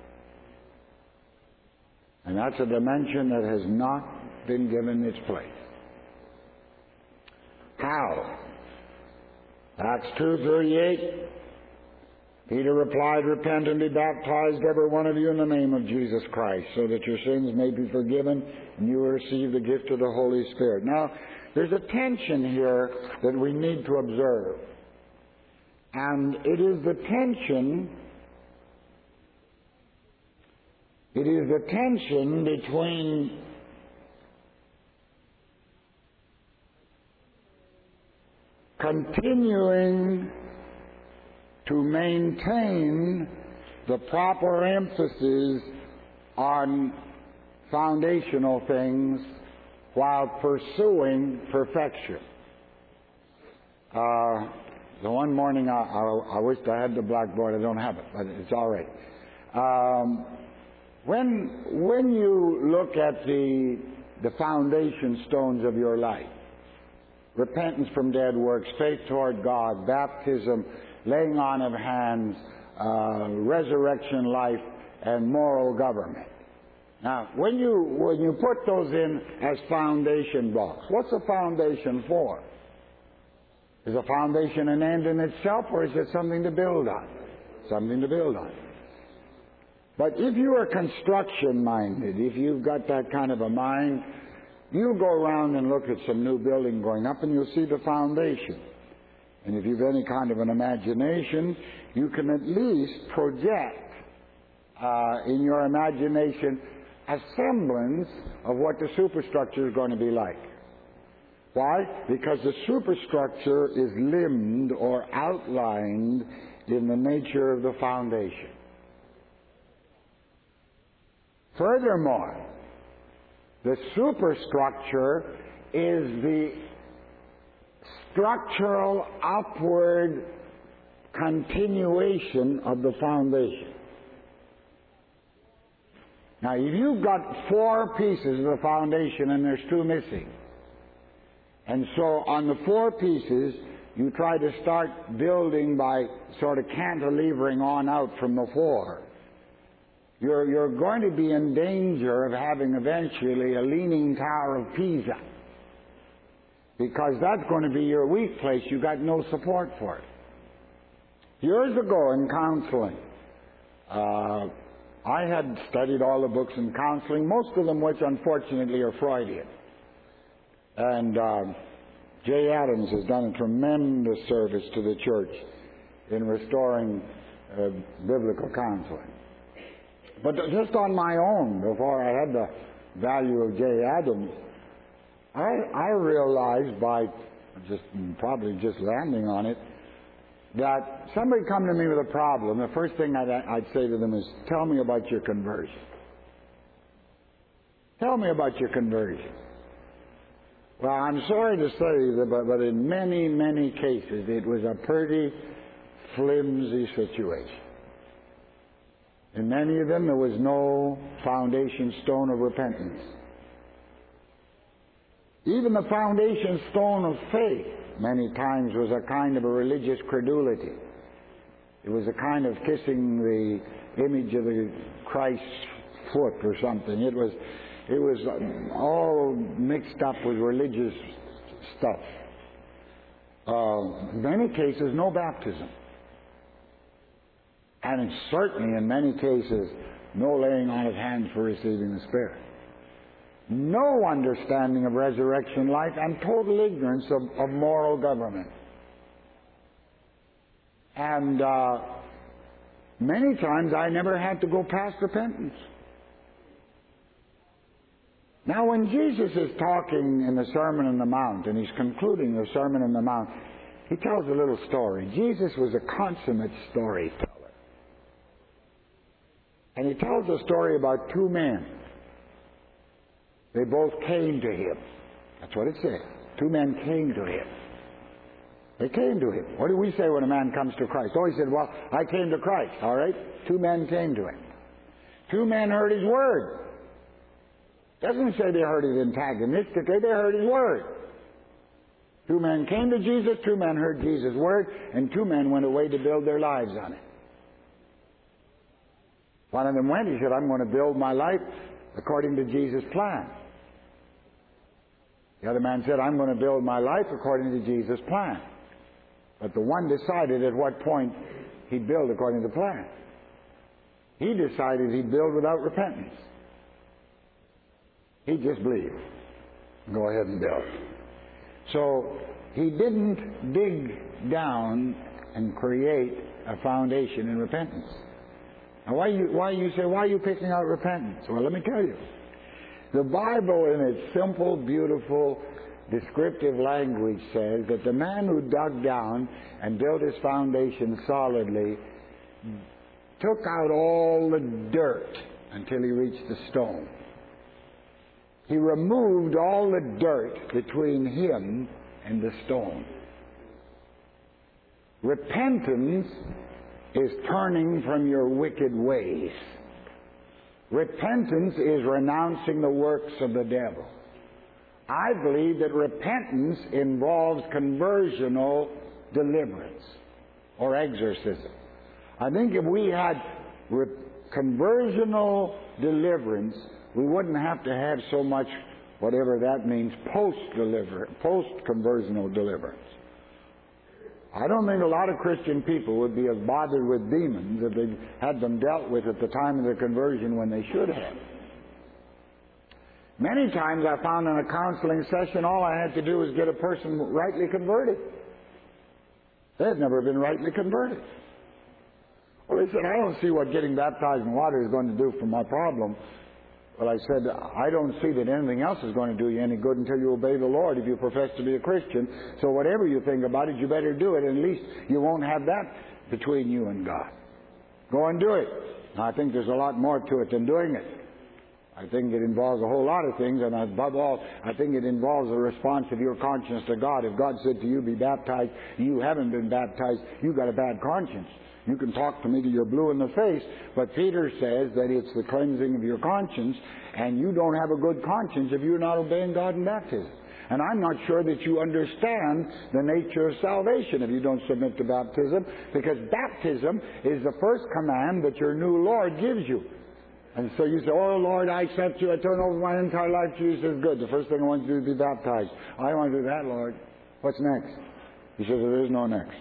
And that's a dimension that has not been given its place. How? Acts two thirty-eight, Peter replied, repent and be baptized, every one of you, in the name of Jesus Christ, so that your sins may be forgiven and you will receive the gift of the Holy Spirit. Now, there's a tension here that we need to observe. And it is the tension It is the tension between continuing to maintain the proper emphasis on foundational things while pursuing perfection. Uh, the one morning, I, I, I wished I had the blackboard. I don't have it, but it's all right. Um, when when you look at the the foundation stones of your life, repentance from dead works, faith toward God, baptism, laying on of hands, uh, resurrection life, and moral government. Now, when you when you put those in as foundation blocks, what's a foundation for? Is a foundation an end in itself, or is it something to build on? Something to build on. But if you are construction-minded, if you've got that kind of a mind, you'll go around and look at some new building going up, and you'll see the foundation. And if you've any kind of an imagination, you can at least project uh, in your imagination a semblance of what the superstructure is going to be like. Why? Because the superstructure is limned or outlined in the nature of the foundation. Furthermore, the superstructure is the structural upward continuation of the foundation. Now, if you've got four pieces of the foundation and there's two missing, and so on the four pieces, you try to start building by sort of cantilevering on out from the four, You're, you're going to be in danger of having eventually a leaning tower of Pisa, because that's going to be your weak place. You've got no support for it. Years ago in counseling, uh, I had studied all the books in counseling, most of them which unfortunately are Freudian. And uh, Jay Adams has done a tremendous service to the church in restoring uh, biblical counseling. But just on my own, before I had the value of Jay Adams, I, I realized by just probably just landing on it, that somebody come to me with a problem, the first thing I'd, I'd say to them is, tell me about your conversion. Tell me about your conversion. Well, I'm sorry to say that, but, but in many, many cases, it was a pretty flimsy situation. In many of them, there was no foundation stone of repentance. Even the foundation stone of faith, many times, was a kind of a religious credulity. It was a kind of kissing the image of the Christ's foot or something. It was, it was all mixed up with religious stuff. Uh, in many cases, no baptism. And certainly, in many cases, no laying on of hands for receiving the Spirit. No understanding of resurrection life, and total ignorance of, of moral government. And uh, many times I never had to go past repentance. Now, when Jesus is talking in the Sermon on the Mount, and he's concluding the Sermon on the Mount, he tells a little story. Jesus was a consummate storyteller. And he tells a story about two men. They both came to him. That's what it says. Two men came to him. They came to him. What do we say when a man comes to Christ? Oh, he said, well, I came to Christ. All right? Two men came to him. Two men heard his word. Doesn't say they heard it antagonistically. They heard his word. Two men came to Jesus. Two men heard Jesus' word. And two men went away to build their lives on it. One of them went. He said, I'm going to build my life according to Jesus' plan. The other man said, I'm going to build my life according to Jesus' plan. But the one decided at what point he'd build according to the plan. He decided he'd build without repentance. He just believed. Go ahead and build. So he didn't dig down and create a foundation in repentance. Now, why you, why you say, why are you picking out repentance? Well, let me tell you. The Bible, in its simple, beautiful, descriptive language, says that the man who dug down and built his foundation solidly took out all the dirt until he reached the stone. He removed all the dirt between him and the stone. Repentance is turning from your wicked ways. Repentance is renouncing the works of the devil. I believe that repentance involves conversional deliverance or exorcism. I think if we had re- conversional deliverance, we wouldn't have to have so much, whatever that means, post-deliver, post-conversional deliverance. I don't think a lot of Christian people would be as bothered with demons if they had them dealt with at the time of their conversion when they should have. Many times I found in a counseling session all I had to do was get a person rightly converted. They had never been rightly converted. Well, they said, I don't see what getting baptized in water is going to do for my problem. Well, I said, I don't see that anything else is going to do you any good until you obey the Lord if you profess to be a Christian. So whatever you think about it, you better do it. At least you won't have that between you and God. Go and do it. Now, I think there's a lot more to it than doing it. I think it involves a whole lot of things, and above all, I think it involves a response of your conscience to God. If God said to you, be baptized, and you haven't been baptized, you've got a bad conscience. You can talk to me till you're blue in the face, but Peter says that it's the cleansing of your conscience, and you don't have a good conscience if you're not obeying God in baptism. And I'm not sure that you understand the nature of salvation if you don't submit to baptism, because baptism is the first command that your new Lord gives you. And so you say, oh, Lord, I accept you. I turn over my entire life to you. He says, good. The first thing I want you to do is be baptized. I want to do that, Lord. What's next? He says, there is no next.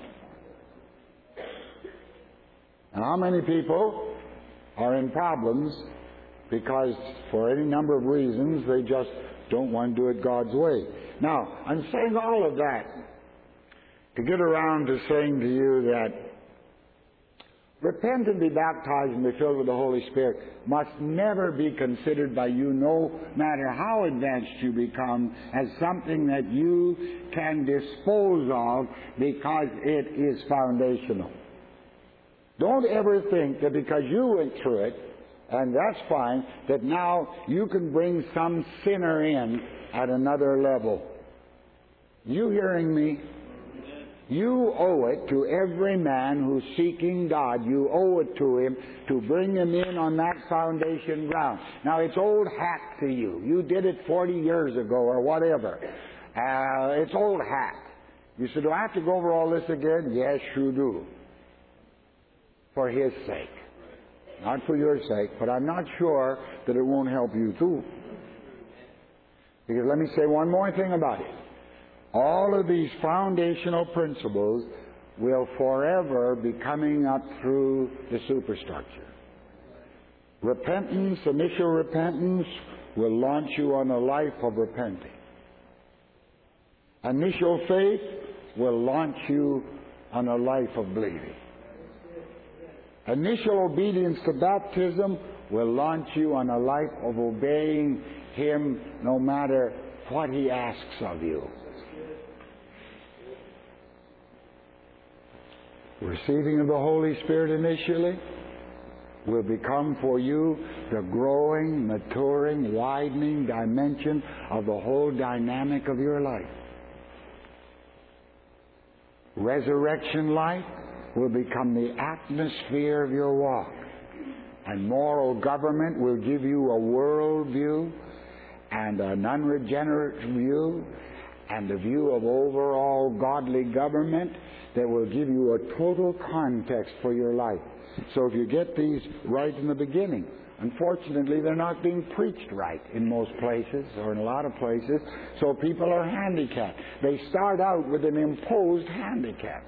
Now, how many people are in problems because for any number of reasons they just don't want to do it God's way? Now, I'm saying all of that to get around to saying to you that repent and be baptized and be filled with the Holy Spirit must never be considered by you, no matter how advanced you become, as something that you can dispose of because it is foundational. Don't ever think that because you went through it, and that's fine, that now you can bring some sinner in at another level. You hearing me? You owe it to every man who's seeking God. You owe it to him to bring him in on that foundation ground. Now, it's old hat to you. You did it forty years ago or whatever. Uh, it's old hat. You said, do I have to go over all this again? Yes, you do. For his sake. Not for your sake, but I'm not sure that it won't help you too. Because let me say one more thing about it. All of these foundational principles will forever be coming up through the superstructure. Repentance, initial repentance, will launch you on a life of repenting. Initial faith will launch you on a life of believing. Initial obedience to baptism will launch you on a life of obeying Him no matter what He asks of you. Receiving of the Holy Spirit initially will become for you the growing, maturing, widening dimension of the whole dynamic of your life. Resurrection life will become the atmosphere of your walk. And moral government will give you a world view and an unregenerate view and a view of overall godly government that will give you a total context for your life. So if you get these right in the beginning, unfortunately they're not being preached right in most places or in a lot of places, so people are handicapped. They start out with an imposed handicap.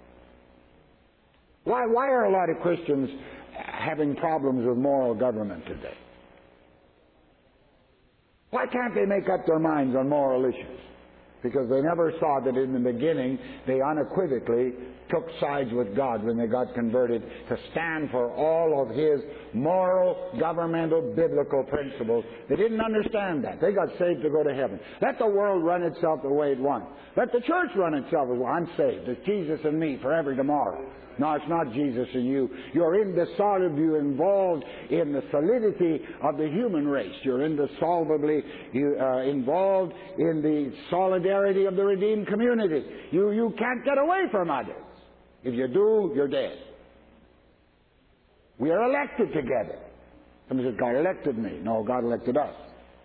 Why, why are a lot of Christians having problems with moral government today? Why can't they make up their minds on moral issues? because they never saw that in the beginning they unequivocally took sides with God when they got converted to stand for all of His moral, governmental, biblical principles. They didn't understand that. They got saved to go to heaven. Let the world run itself the way it wants. Let the church run itself as well. I'm saved. It's Jesus and me forever tomorrow. No, it's not Jesus and you. You're indissolubly you're involved in the solidity of the human race. You're indissolubly you, uh, involved in the solidarity of the redeemed community. You, you can't get away from others. If you do, you're dead. We are elected together. Somebody says, God elected me. No, God elected us.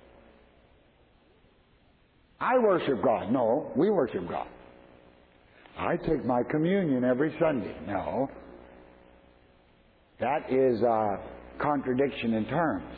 I worship God. No, we worship God. I take my communion every Sunday. No. That is a contradiction in terms.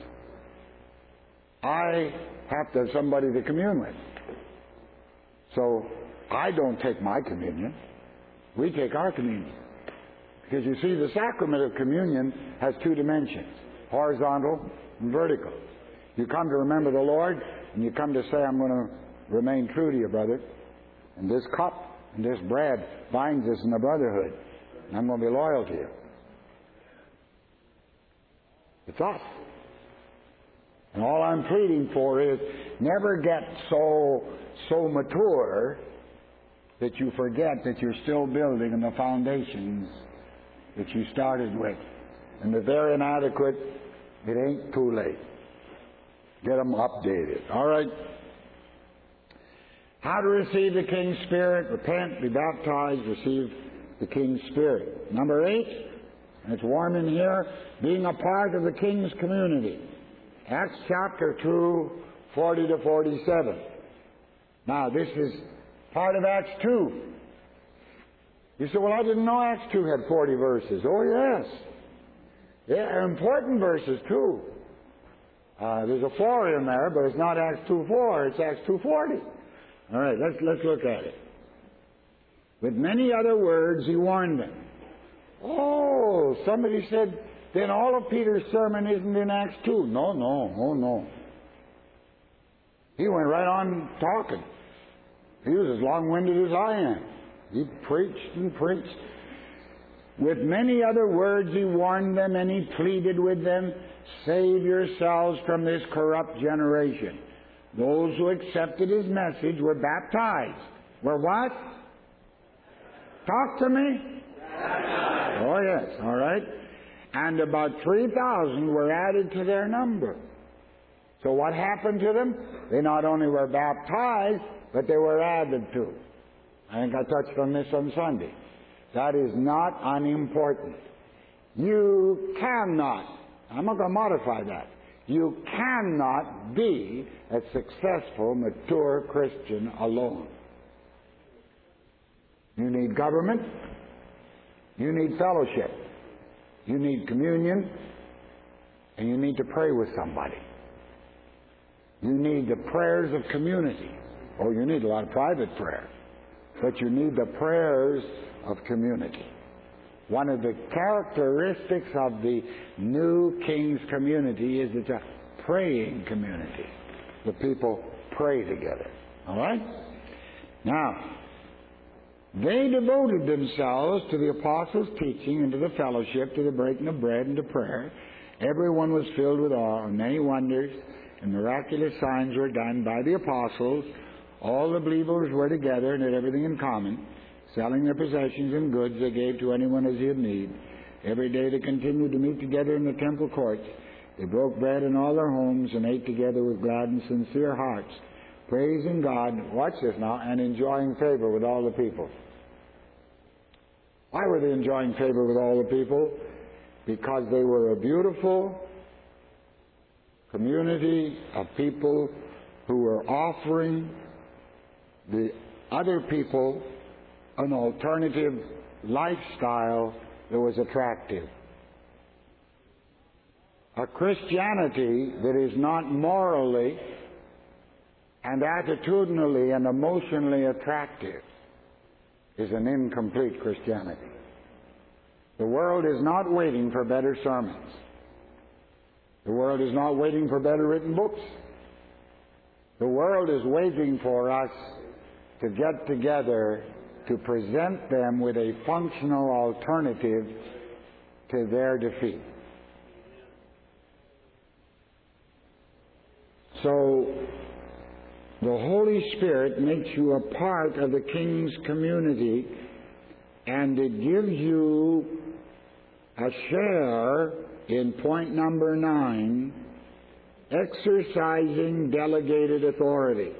I have to have somebody to commune with. So I don't take my communion. We take our communion. Because you see, the sacrament of communion has two dimensions, horizontal and vertical. You come to remember the Lord, and you come to say, I'm going to remain true to you, brother. And this cup and this bread binds us in the brotherhood. And I'm going to be loyal to you. It's us. And all I'm pleading for is never get so so mature that you forget that you're still building on the foundations that you started with. And if they're inadequate, it ain't too late. Get them updated. All right? How to receive the King's Spirit? Repent, be baptized, receive the King's Spirit. Number eight, and it's warm in here, being a part of the King's community. Acts chapter two, forty to forty-seven. Now, this is part of Acts two. You say, well, I didn't know Acts two had forty verses. Oh, yes. Yeah, important verses, too. Uh, there's a four in there, but it's not Acts two four, it's Acts two forty. All right, let's, let's look at it. With many other words, he warned them. Oh, somebody said, then all of Peter's sermon isn't in Acts two. No, no, oh, no. He went right on talking. He was as long-winded as I am. He preached and preached. With many other words he warned them, and he pleaded with them, save yourselves from this corrupt generation. Those who accepted his message were baptized. Were what? Talk to me. Baptized. Oh, yes, all right. And about three thousand were added to their number. So what happened to them? They not only were baptized, but they were added to. I think I touched on this on Sunday. That is not unimportant. You cannot, I'm not going to modify that, you cannot be a successful, mature Christian alone. You need government, you need fellowship, you need communion, and you need to pray with somebody. You need the prayers of community. Oh, you need a lot of private prayer. But you need the prayers of community. One of the characteristics of the new King's community is it's a praying community. The people pray together. All right? Now, they devoted themselves to the apostles' teaching and to the fellowship, to the breaking of bread and to prayer. Everyone was filled with awe, and many wonders and miraculous signs were done by the apostles. All the believers were together and had everything in common. Selling their possessions and goods they gave to anyone as he had need. Every day they continued to meet together in the temple courts. They broke bread in all their homes and ate together with glad and sincere hearts, praising God, watch this now, and enjoying favor with all the people. Why were they enjoying favor with all the people? Because they were a beautiful community of people who were offering the other people an alternative lifestyle that was attractive. A Christianity that is not morally and attitudinally and emotionally attractive is an incomplete Christianity. The world is not waiting for better sermons. The world is not waiting for better written books. The world is waiting for us to get together to present them with a functional alternative to their defeat. So, the Holy Spirit makes you a part of the King's community, and it gives you a share in point number nine, exercising delegated authority.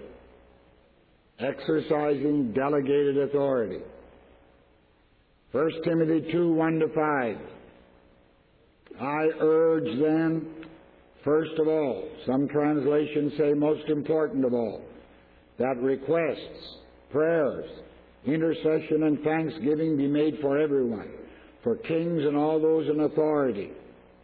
Exercising delegated authority. First Timothy two, one to five. I urge then, first of all, some translations say most important of all, that requests, prayers, intercession, and thanksgiving be made for everyone, for kings and all those in authority,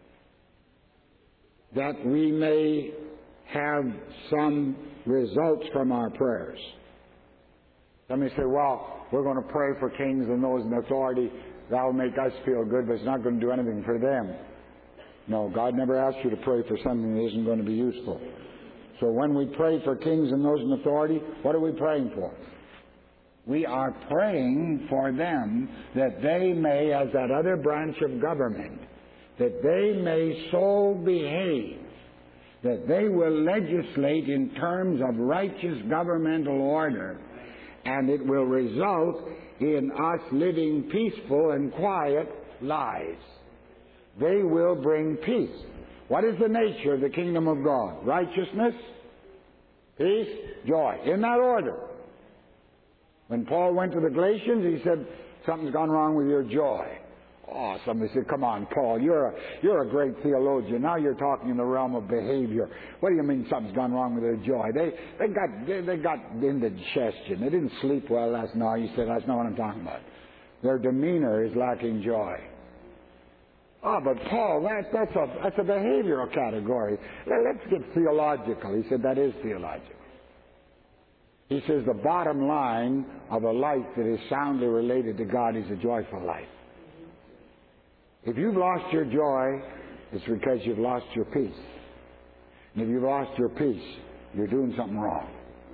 that we may have some results from our prayers. Let me say, well, we're going to pray for kings and those in authority. That will make us feel good, but it's not going to do anything for them. No, God never asked you to pray for something that isn't going to be useful. So when we pray for kings and those in authority, what are we praying for? We are praying for them that they may, as that other branch of government, that they may so behave that they will legislate in terms of righteous governmental order, and it will result in us living peaceful and quiet lives. They will bring peace. What is the nature of the kingdom of God? Righteousness, peace, joy. In that order. When Paul went to the Galatians, he said, something's gone wrong with your joy. Oh, somebody said, come on, Paul, you're a, you're a great theologian. Now you're talking in the realm of behavior. What do you mean something's gone wrong with their joy? They they got they, they got indigestion. They didn't sleep well last night. He said, that's not what I'm talking about. Their demeanor is lacking joy. Oh, but Paul, that, that's, a, that's a behavioral category. Let's get theological. He said, that is theological. He says the bottom line of a life that is soundly related to God is a joyful life. If you've lost your joy, it's because you've lost your peace. And if you've lost your peace, you're doing something wrong.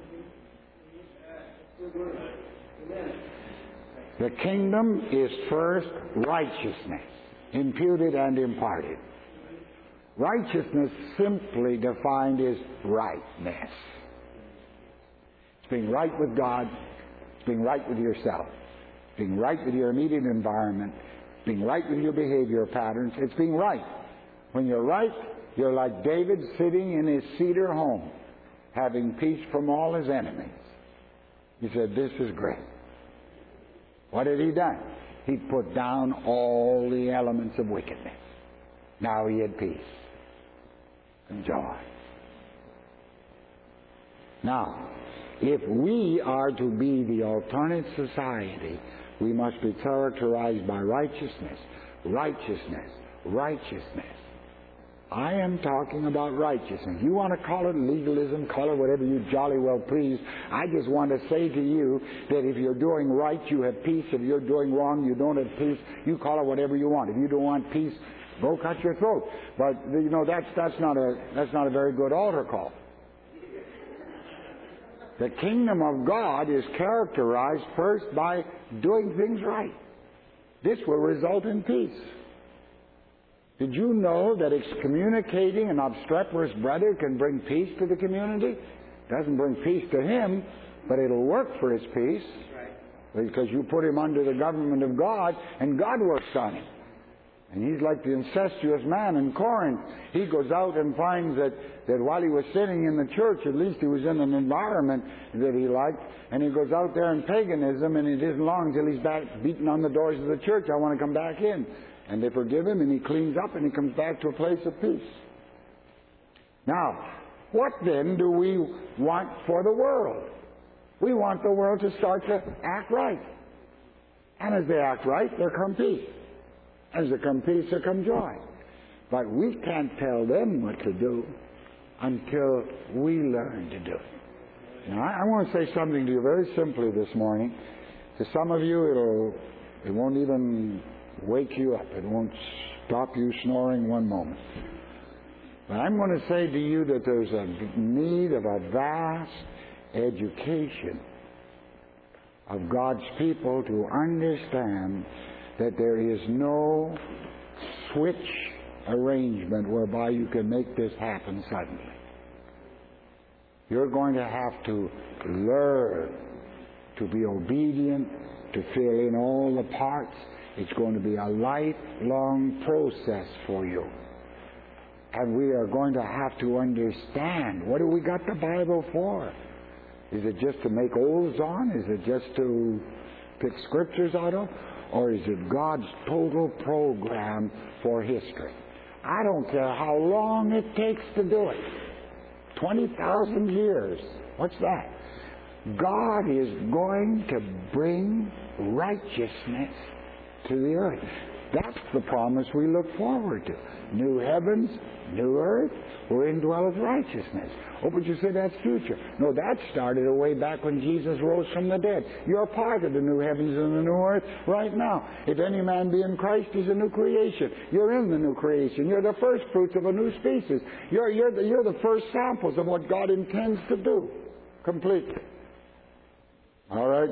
The kingdom is first righteousness, imputed and imparted. Righteousness, simply defined, is rightness. It's being right with God, it's being right with yourself, it's being right with your immediate environment, being right with your behavior patterns. It's being right. When you're right, you're like David sitting in his cedar home, having peace from all his enemies. He said, this is great. What had he done? He put down all the elements of wickedness. Now he had peace and joy. Now, if we are to be the alternate society, we must be characterized by righteousness, righteousness, righteousness. I am talking about righteousness. You want to call it legalism, call it whatever you jolly well please. I just want to say to you that if you're doing right, you have peace. If you're doing wrong, you don't have peace. You call it whatever you want. If you don't want peace, go cut your throat. But you know that's that's not a that's not a very good altar call. The kingdom of God is characterized first by doing things right. This will result in peace. Did you know that excommunicating an obstreperous brother can bring peace to the community? It doesn't bring peace to him, but it'll work for his peace. Because you put him under the government of God, and God works on him. And he's like the incestuous man in Corinth. He goes out and finds that, that while he was sitting in the church, at least he was in an environment that he liked, and he goes out there in paganism, and it isn't long until he's back beating on the doors of the church. I want to come back in. And they forgive him, and he cleans up, and he comes back to a place of peace. Now, what then do we want for the world? We want the world to start to act right. And as they act right, there come peace. As there come peace, there come joy. But we can't tell them what to do until we learn to do it. Now, I, I want to say something to you very simply this morning. To some of you, it'll, it won't even wake you up. It won't stop you snoring one moment. But I'm going to say to you that there's a need of a vast education of God's people to understand that there is no switch arrangement whereby you can make this happen suddenly. You're going to have to learn to be obedient, to fill in all the parts. It's going to be a lifelong process for you. And we are going to have to understand, what do we got the Bible for? Is it just to make oaths on? Is it just to pick scriptures out of? Or is it God's total program for history? I don't care how long it takes to do it. twenty thousand years. What's that? God is going to bring righteousness to the earth. That's the promise we look forward to. New heavens, new earth, wherein dwelleth righteousness. Oh, but you say that's future. No, that started way back when Jesus rose from the dead. You're part of the new heavens and the new earth right now. If any man be in Christ, he's a new creation. You're in the new creation. You're the first fruits of a new species. You're, you're, the, you're the first samples of what God intends to do. Completely. All right?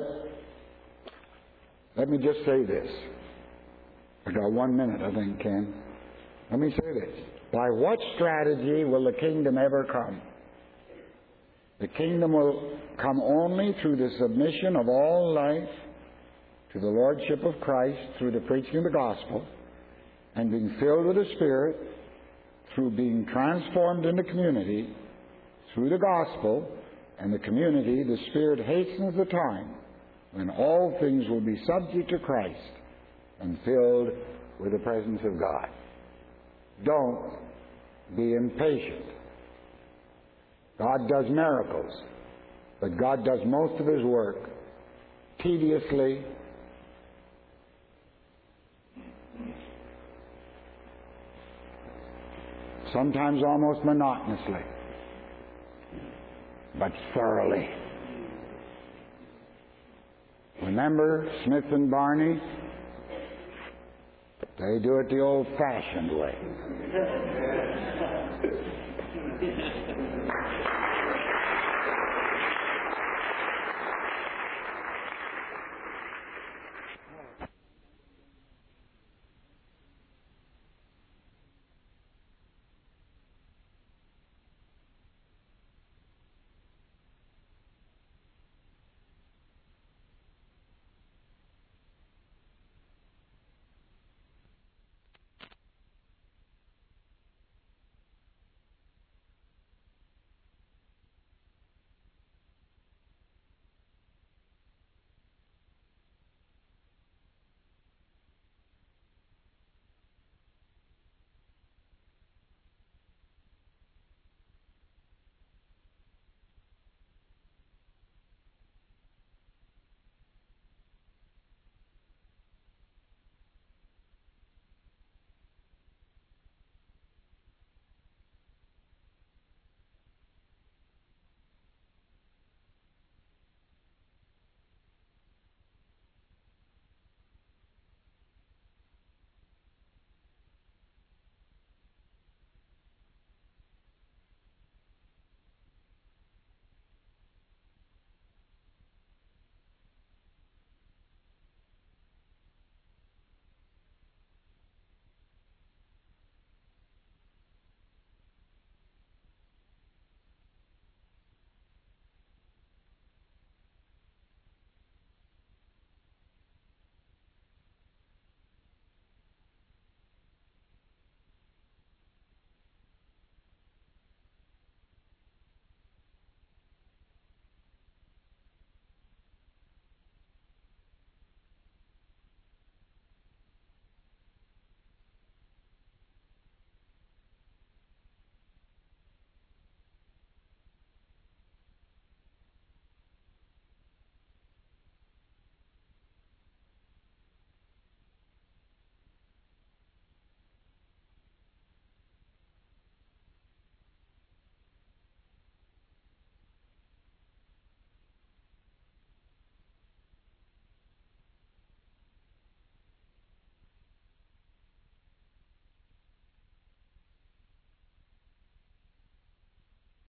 Let me just say this. I got one minute, I think, Ken. Let me say this. By what strategy will the kingdom ever come? The kingdom will come only through the submission of all life to the Lordship of Christ through the preaching of the gospel and being filled with the Spirit through being transformed in the community through the gospel and the community. The Spirit hastens the time when all things will be subject to Christ and filled with the presence of God. Don't be impatient. God does miracles, but God does most of His work tediously, sometimes almost monotonously, but thoroughly. Remember Smith and Barney? They do it the old-fashioned way.